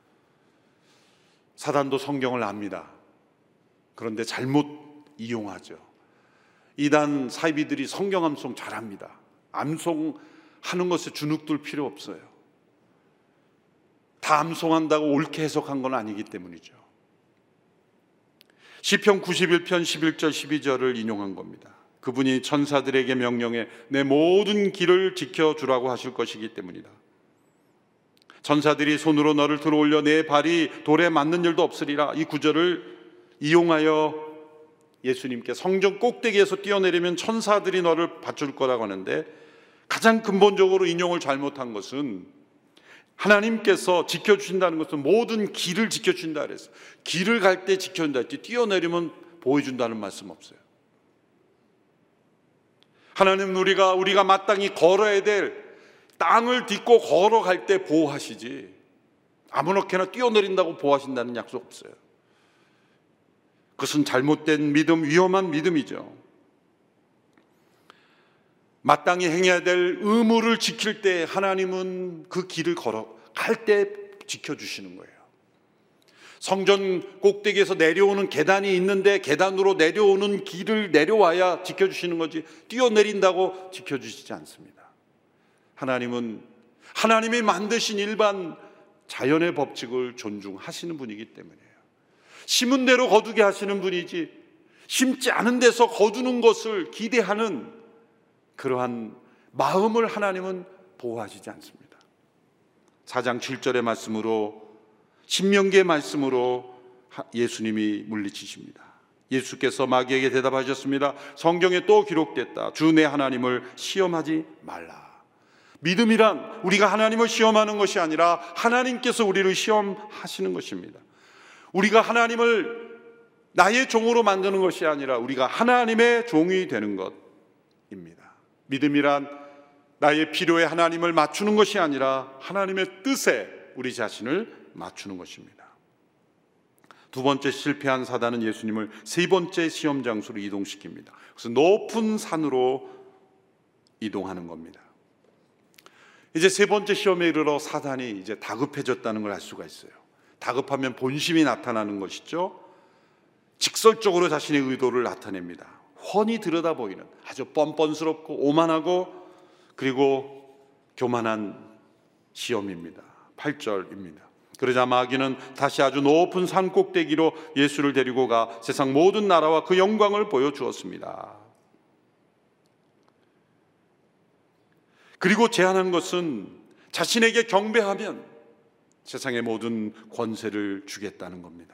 사단도 성경을 압니다. 그런데 잘못 이용하죠. 이단 사이비들이 성경 암송 잘합니다. 암송하는 것에 주눅들 필요 없어요. 다 암송한다고 옳게 해석한 건 아니기 때문이죠. 시편 구십일 편 십일 절 십이 절을 인용한 겁니다. 그분이 천사들에게 명령해 내 모든 길을 지켜주라고 하실 것이기 때문이다. 천사들이 손으로 너를 들어올려 내 발이 돌에 맞는 일도 없으리라. 이 구절을 이용하여 예수님께 성전 꼭대기에서 뛰어내리면 천사들이 너를 받줄 거라고 하는데, 가장 근본적으로 인용을 잘못한 것은 하나님께서 지켜주신다는 것은 모든 길을 지켜준다 그랬어요. 길을 갈 때 지켜준다 했지 뛰어내리면 보호해준다는 말씀 없어요. 하나님은 우리가 우리가 마땅히 걸어야 될 땅을 딛고 걸어갈 때 보호하시지 아무렇게나 뛰어내린다고 보호하신다는 약속 없어요. 그것은 잘못된 믿음, 위험한 믿음이죠. 마땅히 행해야 될 의무를 지킬 때 하나님은 그 길을 걸어갈 때 지켜주시는 거예요. 성전 꼭대기에서 내려오는 계단이 있는데 계단으로 내려오는 길을 내려와야 지켜주시는 거지 뛰어내린다고 지켜주시지 않습니다. 하나님은 하나님이 만드신 일반 자연의 법칙을 존중하시는 분이기 때문이에요. 심은 대로 거두게 하시는 분이지 심지 않은 데서 거두는 것을 기대하는 그러한 마음을 하나님은 보호하시지 않습니다. 사 장 칠 절의 말씀으로, 신명기의 말씀으로 예수님이 물리치십니다. 예수께서 마귀에게 대답하셨습니다. 성경에 또 기록됐다. 주 내 하나님을 시험하지 말라. 믿음이란 우리가 하나님을 시험하는 것이 아니라 하나님께서 우리를 시험하시는 것입니다. 우리가 하나님을 나의 종으로 만드는 것이 아니라 우리가 하나님의 종이 되는 것입니다. 믿음이란 나의 필요에 하나님을 맞추는 것이 아니라 하나님의 뜻에 우리 자신을 맞추는 것입니다. 두 번째 실패한 사단은 예수님을 세 번째 시험 장소로 이동시킵니다. 그래서 높은 산으로 이동하는 겁니다. 이제 세 번째 시험에 이르러 사단이 이제 다급해졌다는 걸 알 수가 있어요. 다급하면 본심이 나타나는 것이죠. 직설적으로 자신의 의도를 나타냅니다. 훤히 들여다 보이는 아주 뻔뻔스럽고 오만하고 그리고 교만한 시험입니다. 팔 절입니다. 그러자 마귀는 다시 아주 높은 산 꼭대기로 예수를 데리고 가 세상 모든 나라와 그 영광을 보여주었습니다. 그리고 제안한 것은 자신에게 경배하면 세상의 모든 권세를 주겠다는 겁니다.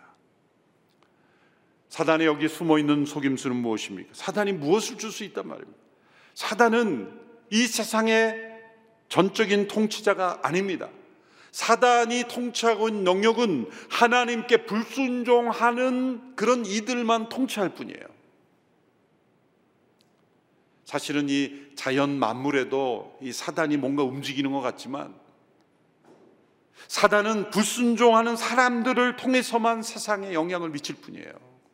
사단이 여기 숨어있는 속임수는 무엇입니까? 사단이 무엇을 줄 수 있단 말입니다. 사단은 이 세상의 전적인 통치자가 아닙니다. 사단이 통치하고 있는 영역은 하나님께 불순종하는 그런 이들만 통치할 뿐이에요. 사실은 이 자연 만물에도 이 사단이 뭔가 움직이는 것 같지만 사단은 불순종하는 사람들을 통해서만 세상에 영향을 미칠 뿐이에요.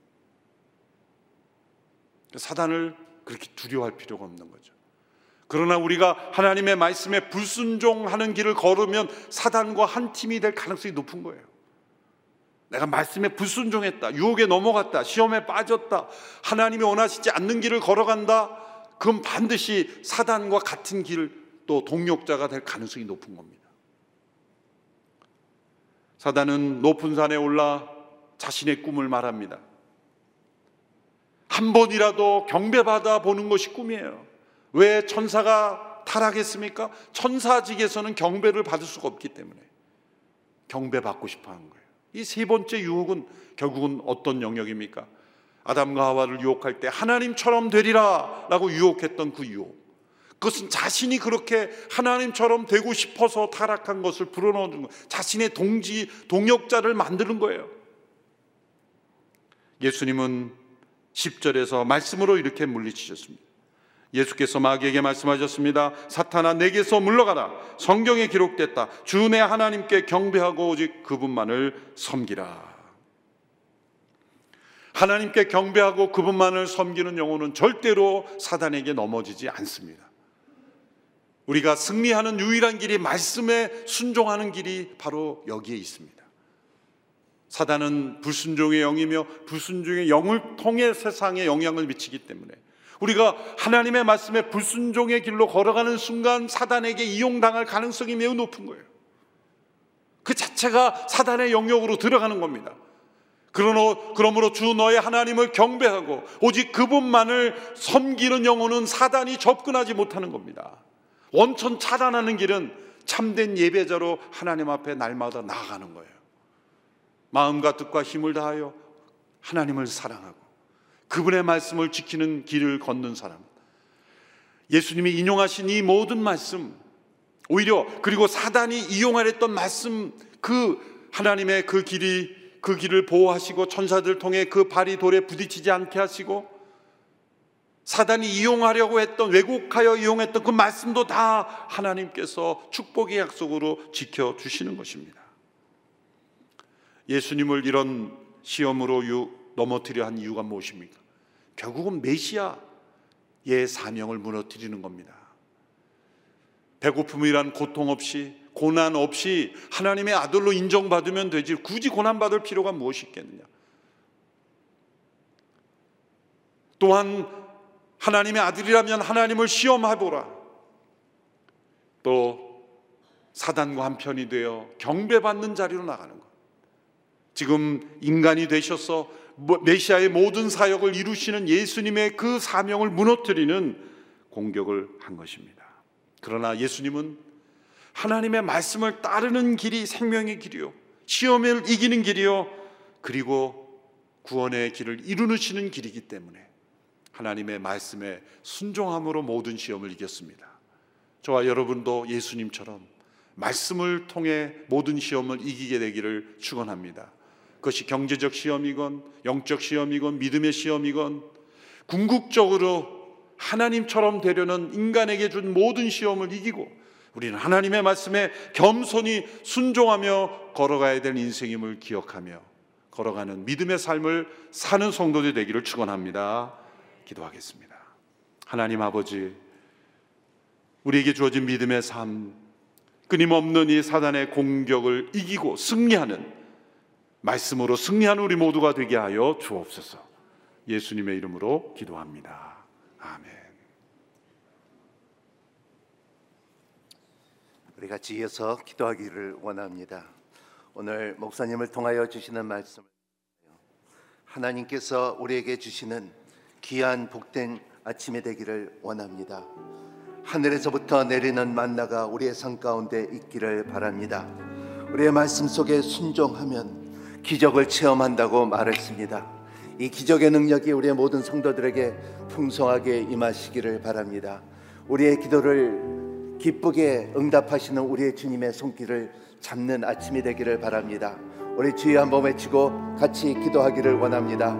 사단을 그렇게 두려워할 필요가 없는 거죠. 그러나 우리가 하나님의 말씀에 불순종하는 길을 걸으면 사단과 한 팀이 될 가능성이 높은 거예요. 내가 말씀에 불순종했다, 유혹에 넘어갔다, 시험에 빠졌다, 하나님이 원하시지 않는 길을 걸어간다, 그럼 반드시 사단과 같은 길, 또 동력자가 될 가능성이 높은 겁니다. 사단은 높은 산에 올라 자신의 꿈을 말합니다. 한 번이라도 경배받아 보는 것이 꿈이에요. 왜 천사가 타락했습니까? 천사직에서는 경배를 받을 수가 없기 때문에 경배받고 싶어 하는 거예요. 이 세 번째 유혹은 결국은 어떤 영역입니까? 아담과 하와를 유혹할 때 하나님처럼 되리라 라고 유혹했던 그 유혹, 그것은 자신이 그렇게 하나님처럼 되고 싶어서 타락한 것을 불어넣는 것, 자신의 동지, 동역자를 만드는 거예요. 예수님은 십 절에서 말씀으로 이렇게 물리치셨습니다. 예수께서 마귀에게 말씀하셨습니다. 사탄아, 내게서 물러가라. 성경에 기록됐다. 주 내 하나님께 경배하고 오직 그분만을 섬기라. 하나님께 경배하고 그분만을 섬기는 영혼은 절대로 사단에게 넘어지지 않습니다. 우리가 승리하는 유일한 길이, 말씀에 순종하는 길이 바로 여기에 있습니다. 사단은 불순종의 영이며 불순종의 영을 통해 세상에 영향을 미치기 때문에 우리가 하나님의 말씀에 불순종의 길로 걸어가는 순간 사단에게 이용당할 가능성이 매우 높은 거예요. 그 자체가 사단의 영역으로 들어가는 겁니다. 그러므로 주 너의 하나님을 경배하고 오직 그분만을 섬기는 영혼은 사단이 접근하지 못하는 겁니다. 원천 차단하는 길은 참된 예배자로 하나님 앞에 날마다 나아가는 거예요. 마음과 뜻과 힘을 다하여 하나님을 사랑하고 그분의 말씀을 지키는 길을 걷는 사람, 예수님이 인용하신 이 모든 말씀, 오히려 그리고 사단이 이용하랬던 말씀, 그 하나님의 그 길이, 그 길을 보호하시고 천사들 통해 그 발이 돌에 부딪히지 않게 하시고 사단이 이용하려고 했던, 왜곡하여 이용했던 그 말씀도 다 하나님께서 축복의 약속으로 지켜주시는 것입니다. 예수님을 이런 시험으로 유, 넘어뜨려 한 이유가 무엇입니까? 결국은 메시아의 사명을 무너뜨리는 겁니다. 배고픔이란 고통 없이, 고난 없이 하나님의 아들로 인정받으면 되지 굳이 고난받을 필요가 무엇이 있겠느냐. 또한 하나님의 아들이라면 하나님을 시험해보라. 또 사단과 한편이 되어 경배받는 자리로 나가는 것. 지금 인간이 되셔서 메시아의 모든 사역을 이루시는 예수님의 그 사명을 무너뜨리는 공격을 한 것입니다. 그러나 예수님은 하나님의 말씀을 따르는 길이 생명의 길이요, 시험을 이기는 길이요, 그리고 구원의 길을 이루시는 길이기 때문에 하나님의 말씀에 순종함으로 모든 시험을 이겼습니다. 저와 여러분도 예수님처럼 말씀을 통해 모든 시험을 이기게 되기를 축원합니다. 그것이 경제적 시험이건 영적 시험이건 믿음의 시험이건 궁극적으로 하나님처럼 되려는 인간에게 준 모든 시험을 이기고 우리는 하나님의 말씀에 겸손히 순종하며 걸어가야 될 인생임을 기억하며 걸어가는 믿음의 삶을 사는 성도들이 되기를 축원합니다. 기도하겠습니다. 하나님 아버지, 우리에게 주어진 믿음의 삶, 끊임없는 이 사단의 공격을 이기고 승리하는 말씀으로 승리하는 우리 모두가 되게 하여 주옵소서. 예수님의 이름으로 기도합니다. 아멘. 우리 같이 이어서 기도하기를 원합니다. 오늘 목사님을 통하여 주시는 말씀을 하나님께서 우리에게 주시는 귀한 복된 아침이 되기를 원합니다. 하늘에서부터 내리는 만나가 우리의 삶 가운데 있기를 바랍니다. 우리의 말씀 속에 순종하면 기적을 체험한다고 말했습니다. 이 기적의 능력이 우리의 모든 성도들에게 풍성하게 임하시기를 바랍니다. 우리의 기도를 기쁘게 응답하시는 우리의 주님의 손길을 잡는 아침이 되기를 바랍니다. 우리 주여 한번 외치고 같이 기도하기를 원합니다.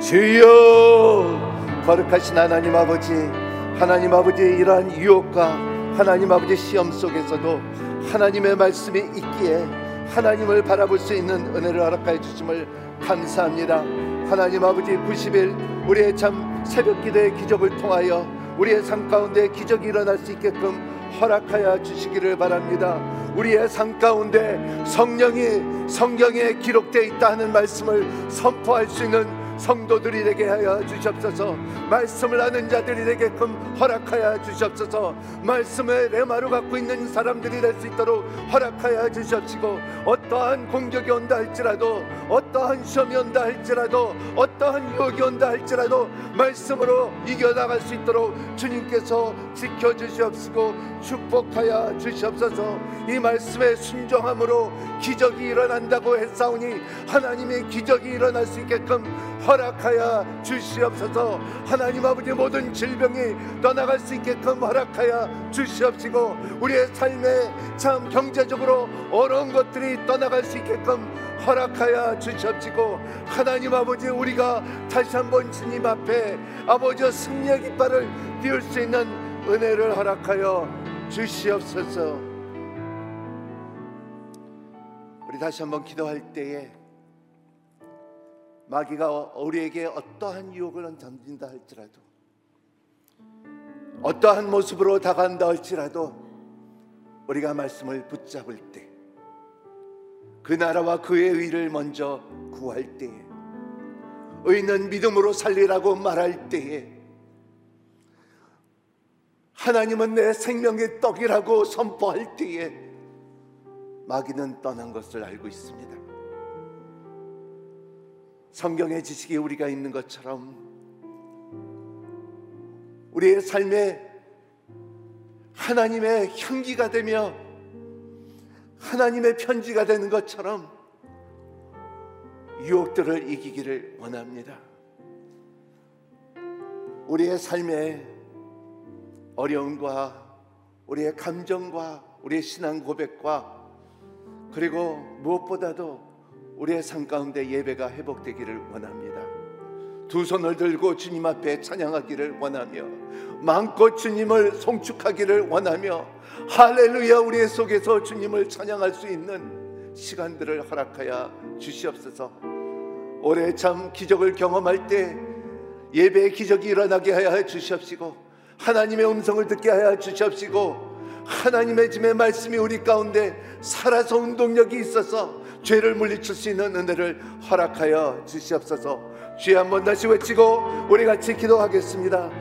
주여, 거룩하신 하나님 아버지, 하나님 아버지, 이러한 유혹과 하나님 아버지 시험 속에서도 하나님의 말씀이 있기에 하나님을 바라볼 수 있는 은혜를 허락하여 주심을 감사합니다. 하나님 아버지, 구십 일 우리의 참 새벽 기도의 기적을 통하여 우리의 삶 가운데 기적이 일어날 수 있게끔 허락하여 주시기를 바랍니다. 우리의 삶 가운데 성령이 성경에 기록되어 있다 하는 말씀을 선포할 수 있는 성도들이 되게 하여 주시옵소서. 말씀을 아는 자들이 되게끔 허락하여 주시옵소서. 말씀의 레마로 갖고 있는 사람들이 될 수 있도록 허락하여 주시옵시고, 어떠한 공격이 온다 할지라도, 어떠한 시험이 온다 할지라도, 어떠한 유혹이 온다 할지라도 말씀으로 이겨나갈 수 있도록 주님께서 지켜주시옵시고 축복하여 주시옵소서. 이 말씀에 순종함으로 기적이 일어난다고 했사오니 하나님의 기적이 일어날 수 있게끔 허락하여 주시옵소서. 하나님 아버지, 모든 질병이 떠나갈 수 있게끔 허락하여 주시옵시고, 우리의 삶에 참 경제적으로 어려운 것들이 떠나갈 수 있게끔 허락하여 주시옵시고, 하나님 아버지, 우리가 다시 한번 주님 앞에 아버지 승리의 깃발을 띄울 수 있는 은혜를 허락하여 주시옵소서. 우리 다시 한번 기도할 때에 마귀가 우리에게 어떠한 유혹을 던진다 할지라도, 어떠한 모습으로 다가간다 할지라도, 우리가 말씀을 붙잡을 때, 그 나라와 그의 의를 먼저 구할 때에, 의는 믿음으로 살리라고 말할 때에, 하나님은 내 생명의 떡이라고 선포할 때에 마귀는 떠난 것을 알고 있습니다. 성경의 지식이 우리가 있는 것처럼 우리의 삶에 하나님의 향기가 되며 하나님의 편지가 되는 것처럼 유혹들을 이기기를 원합니다. 우리의 삶에 어려움과 우리의 감정과 우리의 신앙 고백과, 그리고 무엇보다도 우리의 삶 가운데 예배가 회복되기를 원합니다. 두 손을 들고 주님 앞에 찬양하기를 원하며, 마음껏 주님을 송축하기를 원하며, 할렐루야, 우리의 속에서 주님을 찬양할 수 있는 시간들을 허락하여 주시옵소서. 올해 참 기적을 경험할 때 예배의 기적이 일어나게 하여 주시옵시고, 하나님의 음성을 듣게 하여 주시옵시고, 하나님의 짐의 말씀이 우리 가운데 살아서 운동력이 있어서 죄를 물리칠 수 있는 은혜를 허락하여 주시옵소서. 주여, 한번 다시 외치고 우리 같이 기도하겠습니다.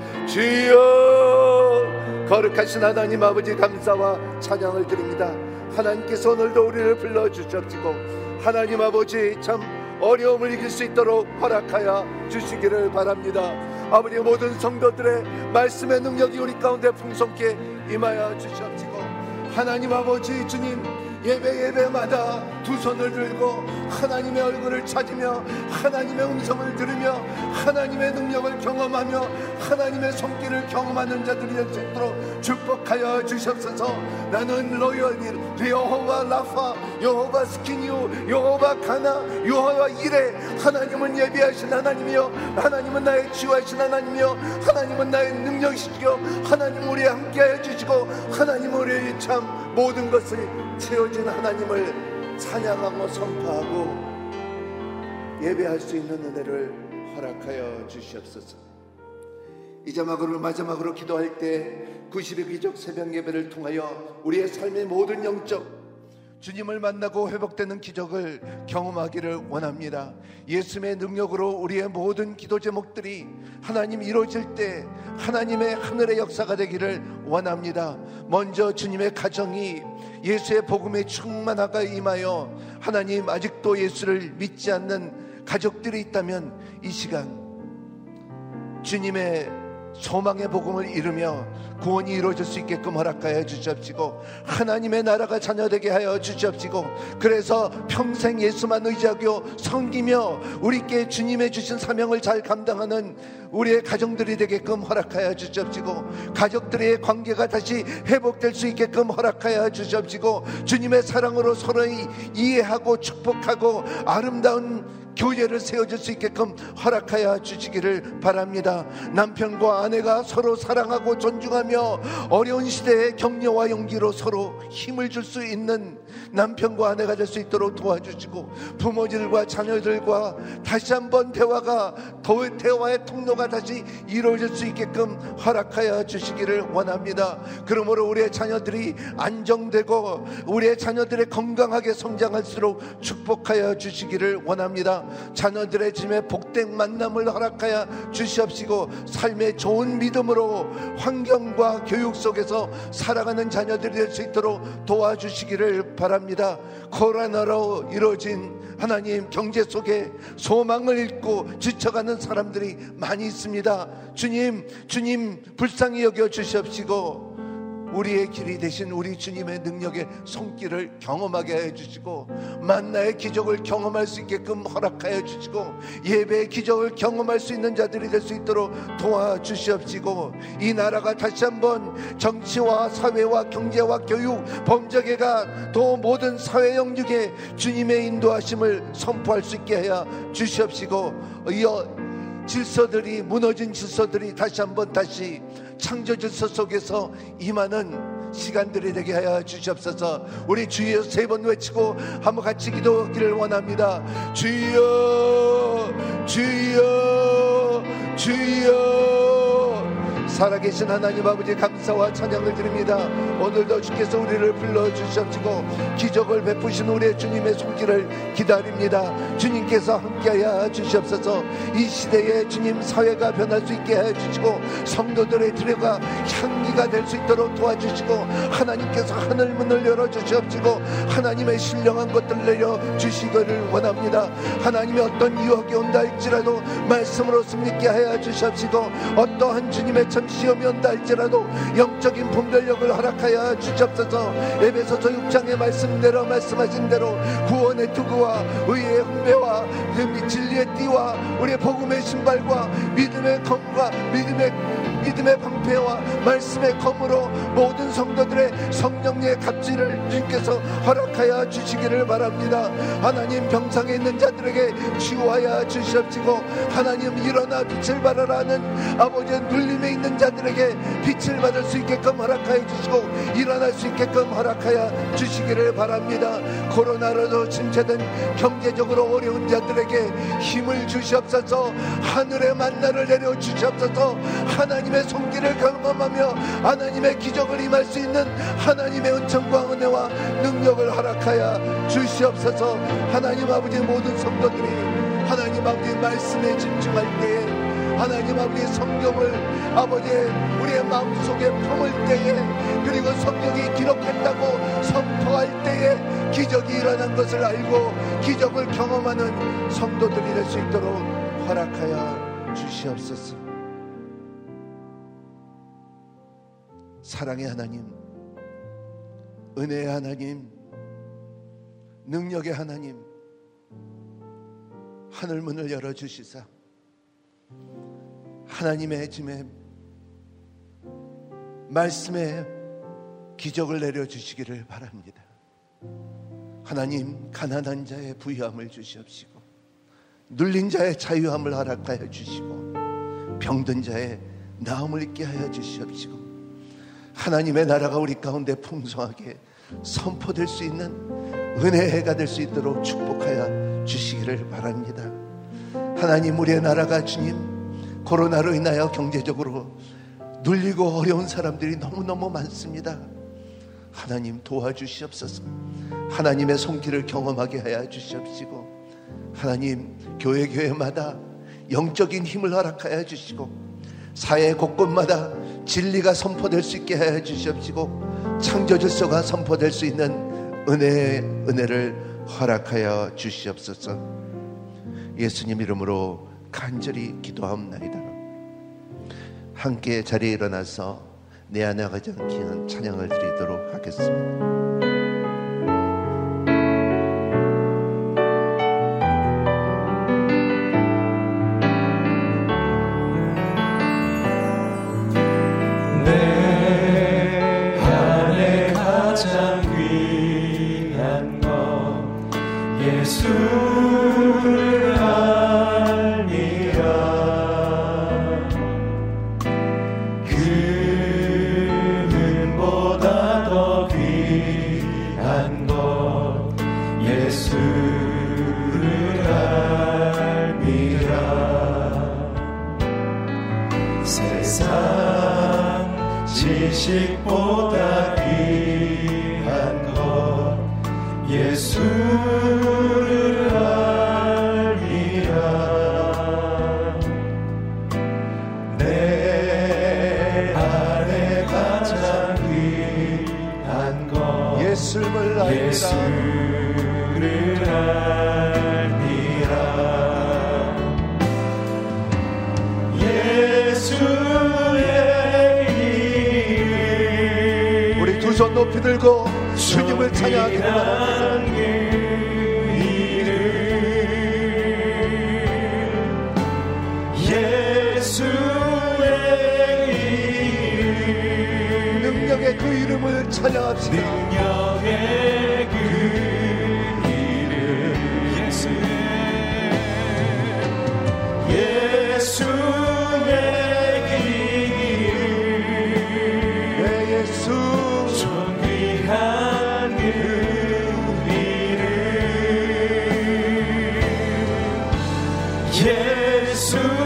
주여, 거룩하신 하나님 아버지, 감사와 찬양을 드립니다. 하나님께서 오늘도 우리를 불러주시옵시고, 하나님 아버지, 참 어려움을 이길 수 있도록 허락하여 주시기를 바랍니다. 아버지, 모든 성도들의 말씀의 능력이 우리 가운데 풍성케 임하여 주시옵시고, 하나님 아버지, 주님 예배 예배마다 두 손을 들고 하나님의 얼굴을 찾으며 하나님의 음성을 들으며 하나님의 능력을 경험하며 하나님의 손길을 경험하는 자들이 될 수 있도록 축복하여 주시옵소서. 나는 로열일, 여호와 라파, 여호와 스키니오, 여호와 가나, 여호와 이레. 하나님은 예비하신 하나님이요, 하나님은 나의 치유하신 하나님이요, 하나님은 나의 능력이시요, 하나님 우리 함께하여 주시고, 하나님 우리의 참 모든 것을 채워진 하나님을 찬양하고 선포하고 예배할 수 있는 은혜를 허락하여 주시옵소서. 이제 마지막으로, 마지막으로 기도할 때 구십의 기적 새벽 예배를 통하여 우리의 삶의 모든 영적 주님을 만나고 회복되는 기적을 경험하기를 원합니다. 예수님의 능력으로 우리의 모든 기도 제목들이 하나님 이루어질 때 하나님의 하늘의 역사가 되기를 원합니다. 먼저 주님의 가정이 예수의 복음에 충만하게 임하여, 하나님 아직도 예수를 믿지 않는 가족들이 있다면 이 시간 주님의 소망의 복음을 이루며 구원이 이루어질 수 있게끔 허락하여 주시옵시고, 하나님의 나라가 자녀되게 하여 주시옵시고, 그래서 평생 예수만 의지하고 섬기며 우리께 주님의 주신 사명을 잘 감당하는 우리의 가정들이 되게끔 허락하여 주시옵시고, 가족들의 관계가 다시 회복될 수 있게끔 허락하여 주시옵시고, 주님의 사랑으로 서로 이해하고 축복하고 아름다운 교제를 세워줄 수 있게끔 허락하여 주시기를 바랍니다. 남편과 아내가 서로 사랑하고 존중하며 어려운 시대에 격려와 용기로 서로 힘을 줄 수 있는 남편과 아내가 될 수 있도록 도와주시고, 부모들과 자녀들과 다시 한번 대화가 더 대화의 통로가 다시 이루어질 수 있게끔 허락하여 주시기를 원합니다. 그러므로 우리의 자녀들이 안정되고 우리의 자녀들이 건강하게 성장할수록 축복하여 주시기를 원합니다. 자녀들의 짐에 복된 만남을 허락하여 주시옵시고, 삶의 좋은 믿음으로 환경과 교육 속에서 살아가는 자녀들이 될 수 있도록 도와주시기를 바랍니다. 코로나로 이루어진 하나님 경제 속에 소망을 잃고 지쳐가는 사람들이 많이 있습니다. 주님, 주님 불쌍히 여겨 주시옵시고, 우리의 길이 되신 우리 주님의 능력의 손길을 경험하게 해주시고, 만나의 기적을 경험할 수 있게끔 허락하여 주시고, 예배의 기적을 경험할 수 있는 자들이 될 수 있도록 도와주시옵시고, 이 나라가 다시 한번 정치와 사회와 경제와 교육, 범죄계가 또 모든 사회 영역에 주님의 인도하심을 선포할 수 있게 하여 주시옵시고, 이어 질서들이, 무너진 질서들이 다시 한번 다시 창조 질서 속에서 임하는 시간들이 되게 하여 주시옵소서. 우리 주여 세 번 외치고 한번 같이 기도하기를 원합니다. 주여, 주여, 주여. 살아계신 하나님 아버지, 감사와 찬양을 드립니다. 오늘도 주께서 우리를 불러주셨고 기적을 베푸신 우리의 주님의 손길을 기다립니다. 주님께서 함께하여 주시옵소서. 이 시대에 주님 사회가 변할 수 있게 해주시고, 성도들의 들여가 향기가 될 수 있도록 도와주시고, 하나님께서 하늘 문을 열어주시옵시고 하나님의 신령한 것들을 내려주시기를 원합니다. 하나님의 어떤 유혹이 온다 할지라도 말씀으로 승리케 하여 주시옵시고, 어떠한 주님의 참 시험이 온다 할지라도 영적인 분별력을 허락하여 주시옵소서. 에베소서 육 장의 말씀대로 말씀하신 대로 구원의 투구와 의의 hun배와 진리의 띠와 우리의 복음의 신발과 믿음의 검과 믿음의 믿음의 방패와 말씀의 검으로 모든 성도들의 성령의 갑질을 주님께서 허락하여 주시기를 바랍니다. 하나님, 병상에 있는 자들에게 치유하여 주시옵시고, 하나님 일어나 빛을 발하라는 아버지의 눌림에 있는 자들에게 빛을 받을 수 있게끔 허락하여 주시고 일어날 수 있게끔 허락하여 주시기를 바랍니다. 코로나로도 침체된 경제적으로 어려운 자들에게 힘을 주시옵소서. 하늘의 만나를 내려 주시옵소서. 하나님의 손길을 경험하며 하나님의 기적을 임할 수 있는 하나님의 은총과 은혜와 능력을 허락하여 주시옵소서. 하나님 아버지, 모든 성도들이 하나님 아버지 말씀에 집중할 때에, 하나님 아버지 성경을 아버지 우리의 마음속에 품을 때에, 그리고 성경이 기록했다고 선포할 때에 기적이 일어난 것을 알고 기적을 경험하는 성도들이 될 수 있도록 허락하여 주시옵소서. 사랑의 하나님, 은혜의 하나님, 능력의 하나님, 하늘문을 열어주시사 하나님의 짐에 말씀에 기적을 내려주시기를 바랍니다. 하나님, 가난한 자의 부유함을 주시옵시고, 눌린 자의 자유함을 허락하여 주시고, 병든 자의 나음을 있게 하여 주시옵시고, 하나님의 나라가 우리 가운데 풍성하게 선포될 수 있는 은혜의 해가 될 수 있도록 축복하여 주시기를 바랍니다. 하나님, 우리의 나라가 주님 코로나로 인하여 경제적으로 눌리고 어려운 사람들이 너무너무 많습니다. 하나님, 도와주시옵소서. 하나님의 손길을 경험하게 하여 주시옵시고, 하나님, 교회 교회마다 영적인 힘을 허락하여 주시고, 사회 곳곳마다 진리가 선포될 수 있게 하여 주시옵시고, 창조 질서가 선포될 수 있는 은혜의 은혜를 허락하여 주시옵소서. 예수님 이름으로 간절히 기도하옵나이다. 함께 자리에 일어나서 내 안에 가장 귀한 찬양을 드리도록 하겠습니다. 예수를 알미라. 금보다 더 귀한 것 예수를 알미라. 세상 지식보다 귀한 것 예수를 알미라. 내 안에 가장 귀한 것 예수를 알미라. 예수를 알미라. 예수의 이름 높이 들고 주님을 찬양하기를 바랍니다. 예수의 이름, 능력의 그 이름을 찬양합시다. 능력의 그 이름, 예수의 예수의 이름, 내 예수 존귀한 그 이름, 예수의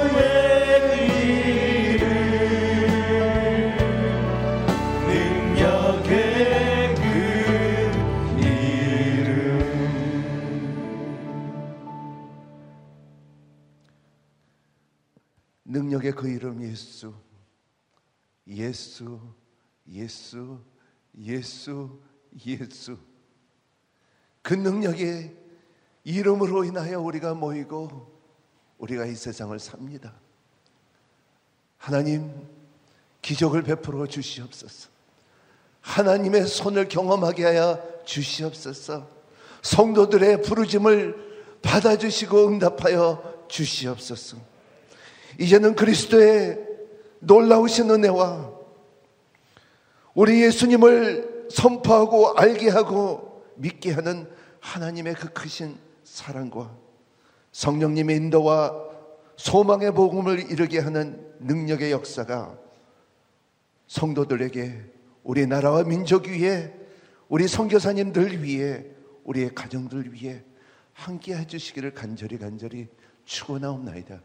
능력의 그 이름 예수, 예수, 예수, 예수, 예수. 그 능력의 이름으로 인하여 우리가 모이고 우리가 이 세상을 삽니다. 하나님, 기적을 베풀어 주시옵소서. 하나님의 손을 경험하게 하여 주시옵소서. 성도들의 부르짐을 받아주시고 응답하여 주시옵소서. 이제는 그리스도의 놀라우신 은혜와 우리 예수님을 선포하고 알게 하고 믿게 하는 하나님의 그 크신 사랑과 성령님의 인도와 소망의 복음을 이루게 하는 능력의 역사가 성도들에게, 우리 나라와 민족 위에, 우리 선교사님들 위에, 우리의 가정들 위에 함께 해주시기를 간절히 간절히 축원하옵나이다.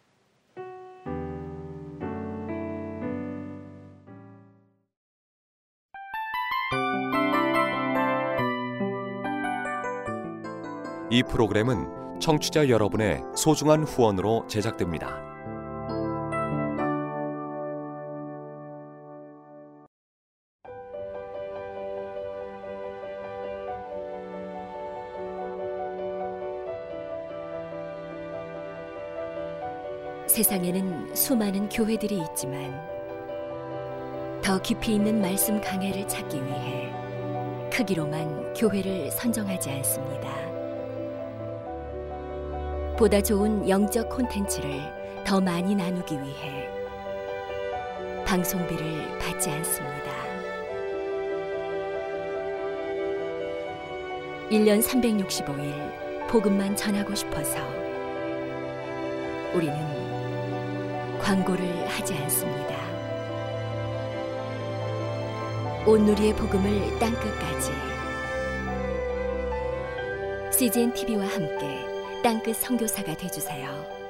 이 프로그램은 청취자 여러분의 소중한 후원으로 제작됩니다. 세상에는 수많은 교회들이 있지만 더 깊이 있는 말씀 강해를 찾기 위해 크기로만 교회를 선정하지 않습니다. 보다 좋은 영적 콘텐츠를 더 많이 나누기 위해 방송비를 받지 않습니다. 일 년 삼백육십오 일 복음만 전하고 싶어서 우리는 광고를 하지 않습니다. 온누리의 복음을 땅끝까지 씨지엔 티비와 함께 땅끝 선교사가 되어주세요.